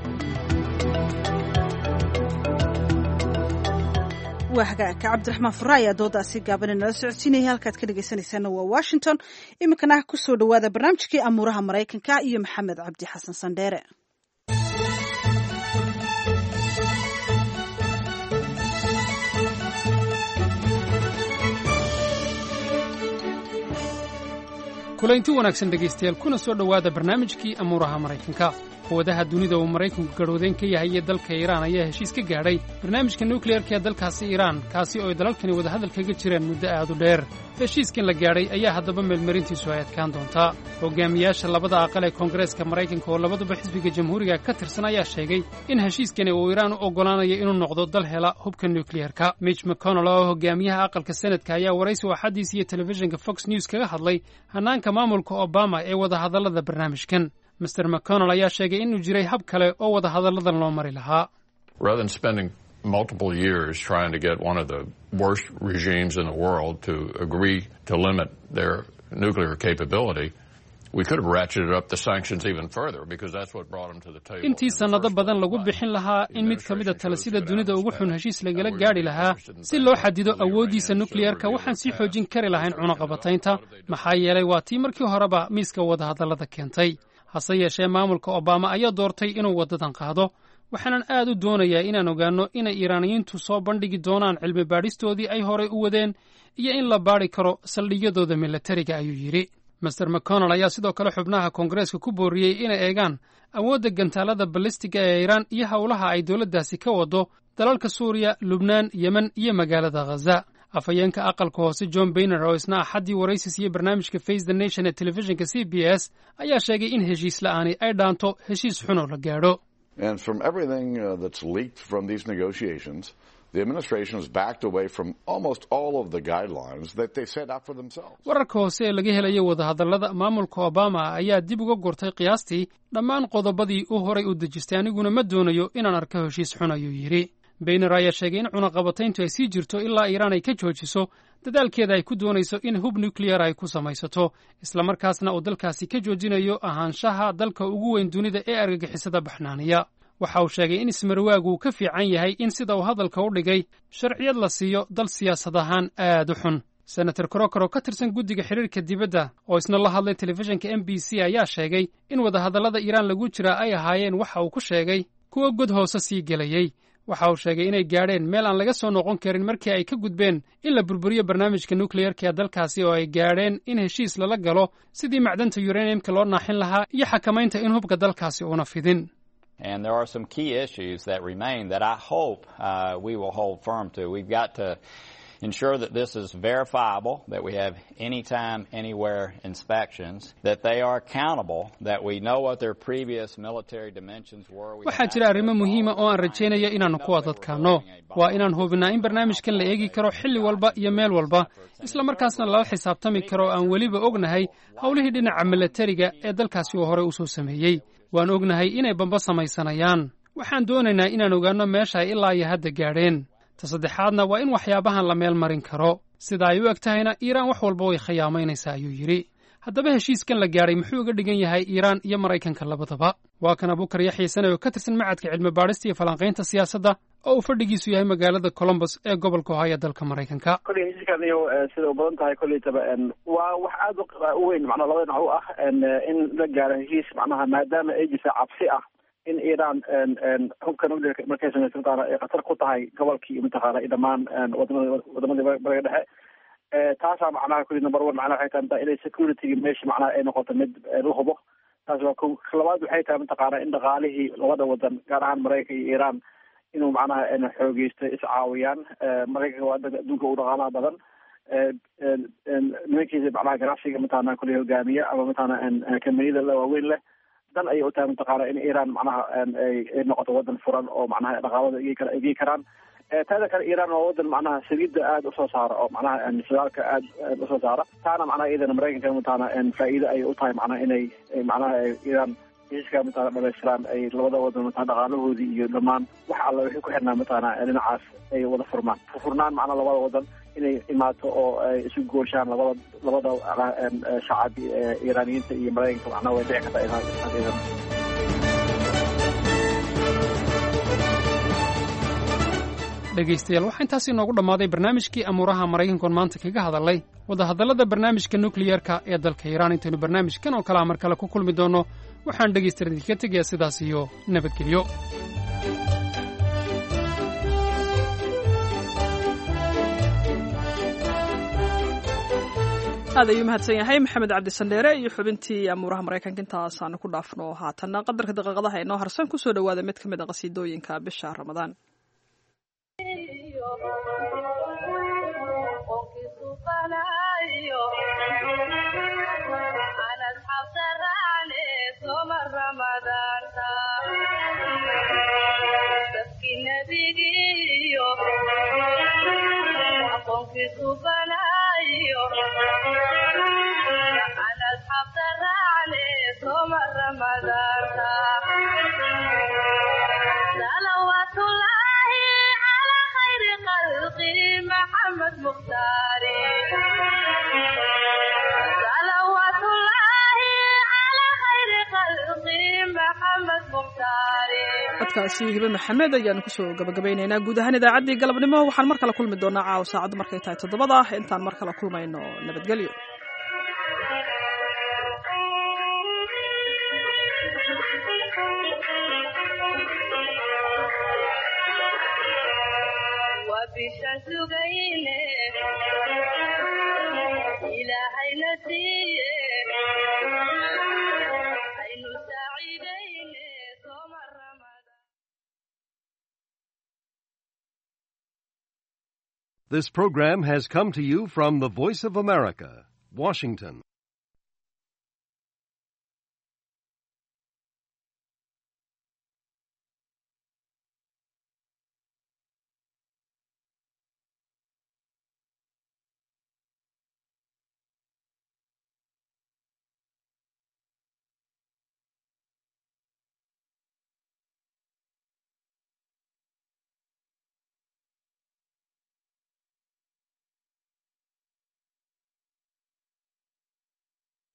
waa hagaagka cabdiraxmaan furre ayaa doodaasi gaabanee nala socodsiinaya halkaad ka dhegaysanaysaana waa Washington iminkana kusoo dhawaada barnaamijkii amuuraha Maraykanka iyo Maxamed Cabdi Xasan Sandheere kulanti wanaagsan dhegaystayaal kuna soo dhowaada barnaamijkii amuuraha Maraykanka quwadaha dunida uu Maraykanku garhoodayn ka yahay dalka Iiraan ayaa heshiis ka gaadhay barnaamijka nukliyeerka ee dalkaasi Iiraan kaasi oo ay dalalkani wadahadal kaga jireen muddo aad u dheer heshiiskan la gaadhay ayaa haddaba meelmarintiisu ay adkaan doontaa hogaamiyaasha labada aqal ee koongareeska Maraykanka oo labaduba xisbiga jamhuuriga ka tirsan ayaa sheegay in heshiiskani uu Iiraan u oggolaanayo inuu noqdo dal hela hubka nukliyeerka Mitch McConnell oo hogaamiyaha aqalka Senadka ayaa waraysi waxadiis iyo telefishinka Fox News kaga hadlay hanaanka maamulka Obama ee wadahadallada barnaamijkan Mr. McConnell ayaa sheegay inuu jiray hab kale oo wadahadalladan loo mari lahaa rather than spending multiple years trying to get one of the worst regimes in the world to agree to limit their nuclear capability we could have ratcheted up the sanctions even further because that's what brought them to the table intii sanado badan lagu bixin lahaa in mid ka mid ah talasida dunida ugu xun heshiis lagala gaari lahaa si loo xadido awoodiisa nukliyeerka waxaan sii xoojin kari lahayn cunaqabataynta maxaa yeelay waa tii markii horeba miiska wadahadallada keentay hase yeeshee maamulka Obama ayaa doortay inuu wadadan qaado waxaanan aad u doonayaa inaan ogaanno inay iiraaniyiintu soo bandhigi doonaan cilmi baadhistoodii ay horey u wadeen iyo in la baadhi karo saldhigyadooda milatariga ayuu yidhi master mcconnell ayaa sidoo kale xubnaha koongareeska ku booriyey inay eegaan awoodda gantaalada balistiga ee iiraan iyo howlaha ay dowladdaasi ka waddo dalalka suuriya lubnaan yemen iyo magaalada khaza afhayeenka aqalka hoose john bayner oo isna axaddii waraysi siiyey barnaamijka face the nation ee telefishinka c b s ayaa sheegay in heshiis la'aani ay dhaanto heshiis xun oo la gaadho And from everything that's leaked from these negotiations, the administration has backed away from almost all of the guidelines that they set out for themselves. wararka hoose ee laga helayo wadahadallada maamulka obama ayaa dib uga gortay qiyaastii dhammaan qodobadii uu horay u dejistay aniguna ma doonayo inaan arko heshiis xun ayuu yidhi bayner ayaa sheegay in cunaqabatayntu ay sii jirto ilaa iiraan ay ka joojiso dadaalkeeda ay ku doonayso in hub nuclear ay ku samaysato islamarkaasna uu dalkaasi ka joojinayo ahaanshaha dalka ugu weyn dunida ee argagixisada baxnaaniya waxa uu sheegay in ismarwaagu ka fiican yahay in sida uu hadalka u dhigay sharciyad la siiyo dal siyaasad ahaan aad u xun senator crocor oo ka tirsan guddiga xiriirka dibadda oo isna la hadlay telefishinka m b c ayaa sheegay in wadahadallada iiraan lagu jira ay ahaayeen waxa uu ku sheegay kuwa god hoose sii gelayey waxa uu sheegay inay gaadheen meel aan laga soo noqon karin markii ay ka gudbeen in la burburiyo barnaamijka nukleyarka ee dalkaasi oo ay gaadheen in heshiis lala galo sidii macdanta uraniumka loo naaxin lahaa iyo xakamaynta in hubka dalkaasi uuna fidin And there are some key issues that remain that I hope we will hold firm to. We've got to ensure that this is verifiable, that we have anytime, anywhere inspections, that they are accountable, that we know what their previous military dimensions were. waxaa jira arrimo muhiima oo aan rajaynayo inaannu ku adadkaanno waa inaan hubinaa in barnaamijkan la eegi karo xilli walba iyo meel walba isla markaasna lala xisaabtami karo aan weliba ognahay howlihii dhinaca milatariga ee dalkaasi uu horey u soo sameeyey waan ognahay inay bamba samaysanayaan waxaan doonaynaa inaan ogaanno meesha ay ilaa iyo hadda gaadheen ta saddexaadna waa in waxyaabahan la meel marin karo sida ay u eg tahayna iiraan wax walba way khiyaamaynaysaa ayuu yidhi haddaba heshiiskan la gaadhay muxuu uga dhigan yahay iiraan iyo maraykanka labadaba waa kan abukar yaxya sane oo ka tirsan macadka cilmi baadhista iyo falanqaynta siyaasadda oo uu fadhigiisu yahay magaalada columbus ee gobolka ohio dalka maraykanka kolley heshiiskan iyo sida u badan tahay kolleytaba waa wax aad u weyn macnaa labada dhinac u ah in la gaaro heshiis macnaha maadaama ay jirta cabsi ah in iiraan hubka nuclearka markay samaysa mataqaana ay khatar ku tahay gobolkii mataqaana iyo dhammaan wadamadii bariga dhexe taasaa macnaha kulli number one macnaha waxay tahay inay security meesha macnaha ay noqoto mid la hubo taas waa ko labaad waxay tahay mataqaana in dhaqaalihii labada wadan gaar ahaan maraykanka iyo iiraan inuu macnaha xoogeysto iscaawiyaan maraykanka waa adduunka u dhaqaalaha badan nimankiisa macnaha ganacsiga mataqaana kulli hogaamiya ama mataqaana kambaniyada la waaweyn leh dan ayay u tahay mataqaana in iiraan macnaha ay noqoto wadan furan oo macnaha dhaqaalada igi karaan taada kale iiraan waa wadan macnaha saliidda aada usoo saara oo macnaha shidaalka aad usoo saara taana macnaha iyadana maraykanka mataqaana faa'iido ayay u tahay macnaha inay macnaha iiraan heshiiska mataqaana dhamaystiraan ay labada wadan mataqana dhaqaalahoodii iyo dhammaan wax alla wixii ku xirnaa mataqaana dhinacaas ay wada furnaan macnaha labada wadan inay imaato oo ay isu gooshaan labada shacab iiraaniyiinta iyo maraykanka macnaha way dhici kartaa dhegaystayaal waxaa intaasi inoogu dhammaaday barnaamijkii amuuraha maraykankoon maanta kaga hadalay wadahadallada barnaamijka nukliyarka ee dalka iiraan intaynu barnaamijkan oo kalea mar kale ku kulmi doonno waxaan dhegaystayaal idinka tegayaa sidaas iyo nabadgelyo aad ayuu mahadsan yahay maxamed cabdisandheere iyo xubintii amuuraha maraykanka intaasaanu ku dhaafno haatanna qadarka daqiiqadaha inoo harsan kusoo dhowaada mid ka mid a qasiidooyinka bisha ramadaan codkaasi hibe maxamed ayaanu kusoo gabagabaynaynaa guud ahaan idaacaddii galabnimo waxaan mar kale kulmi doonaa caawa saacaddu markay tahay 7 intaan mar kale kulmayno nabadgelyo This program has come to you from the Voice of America, Washington.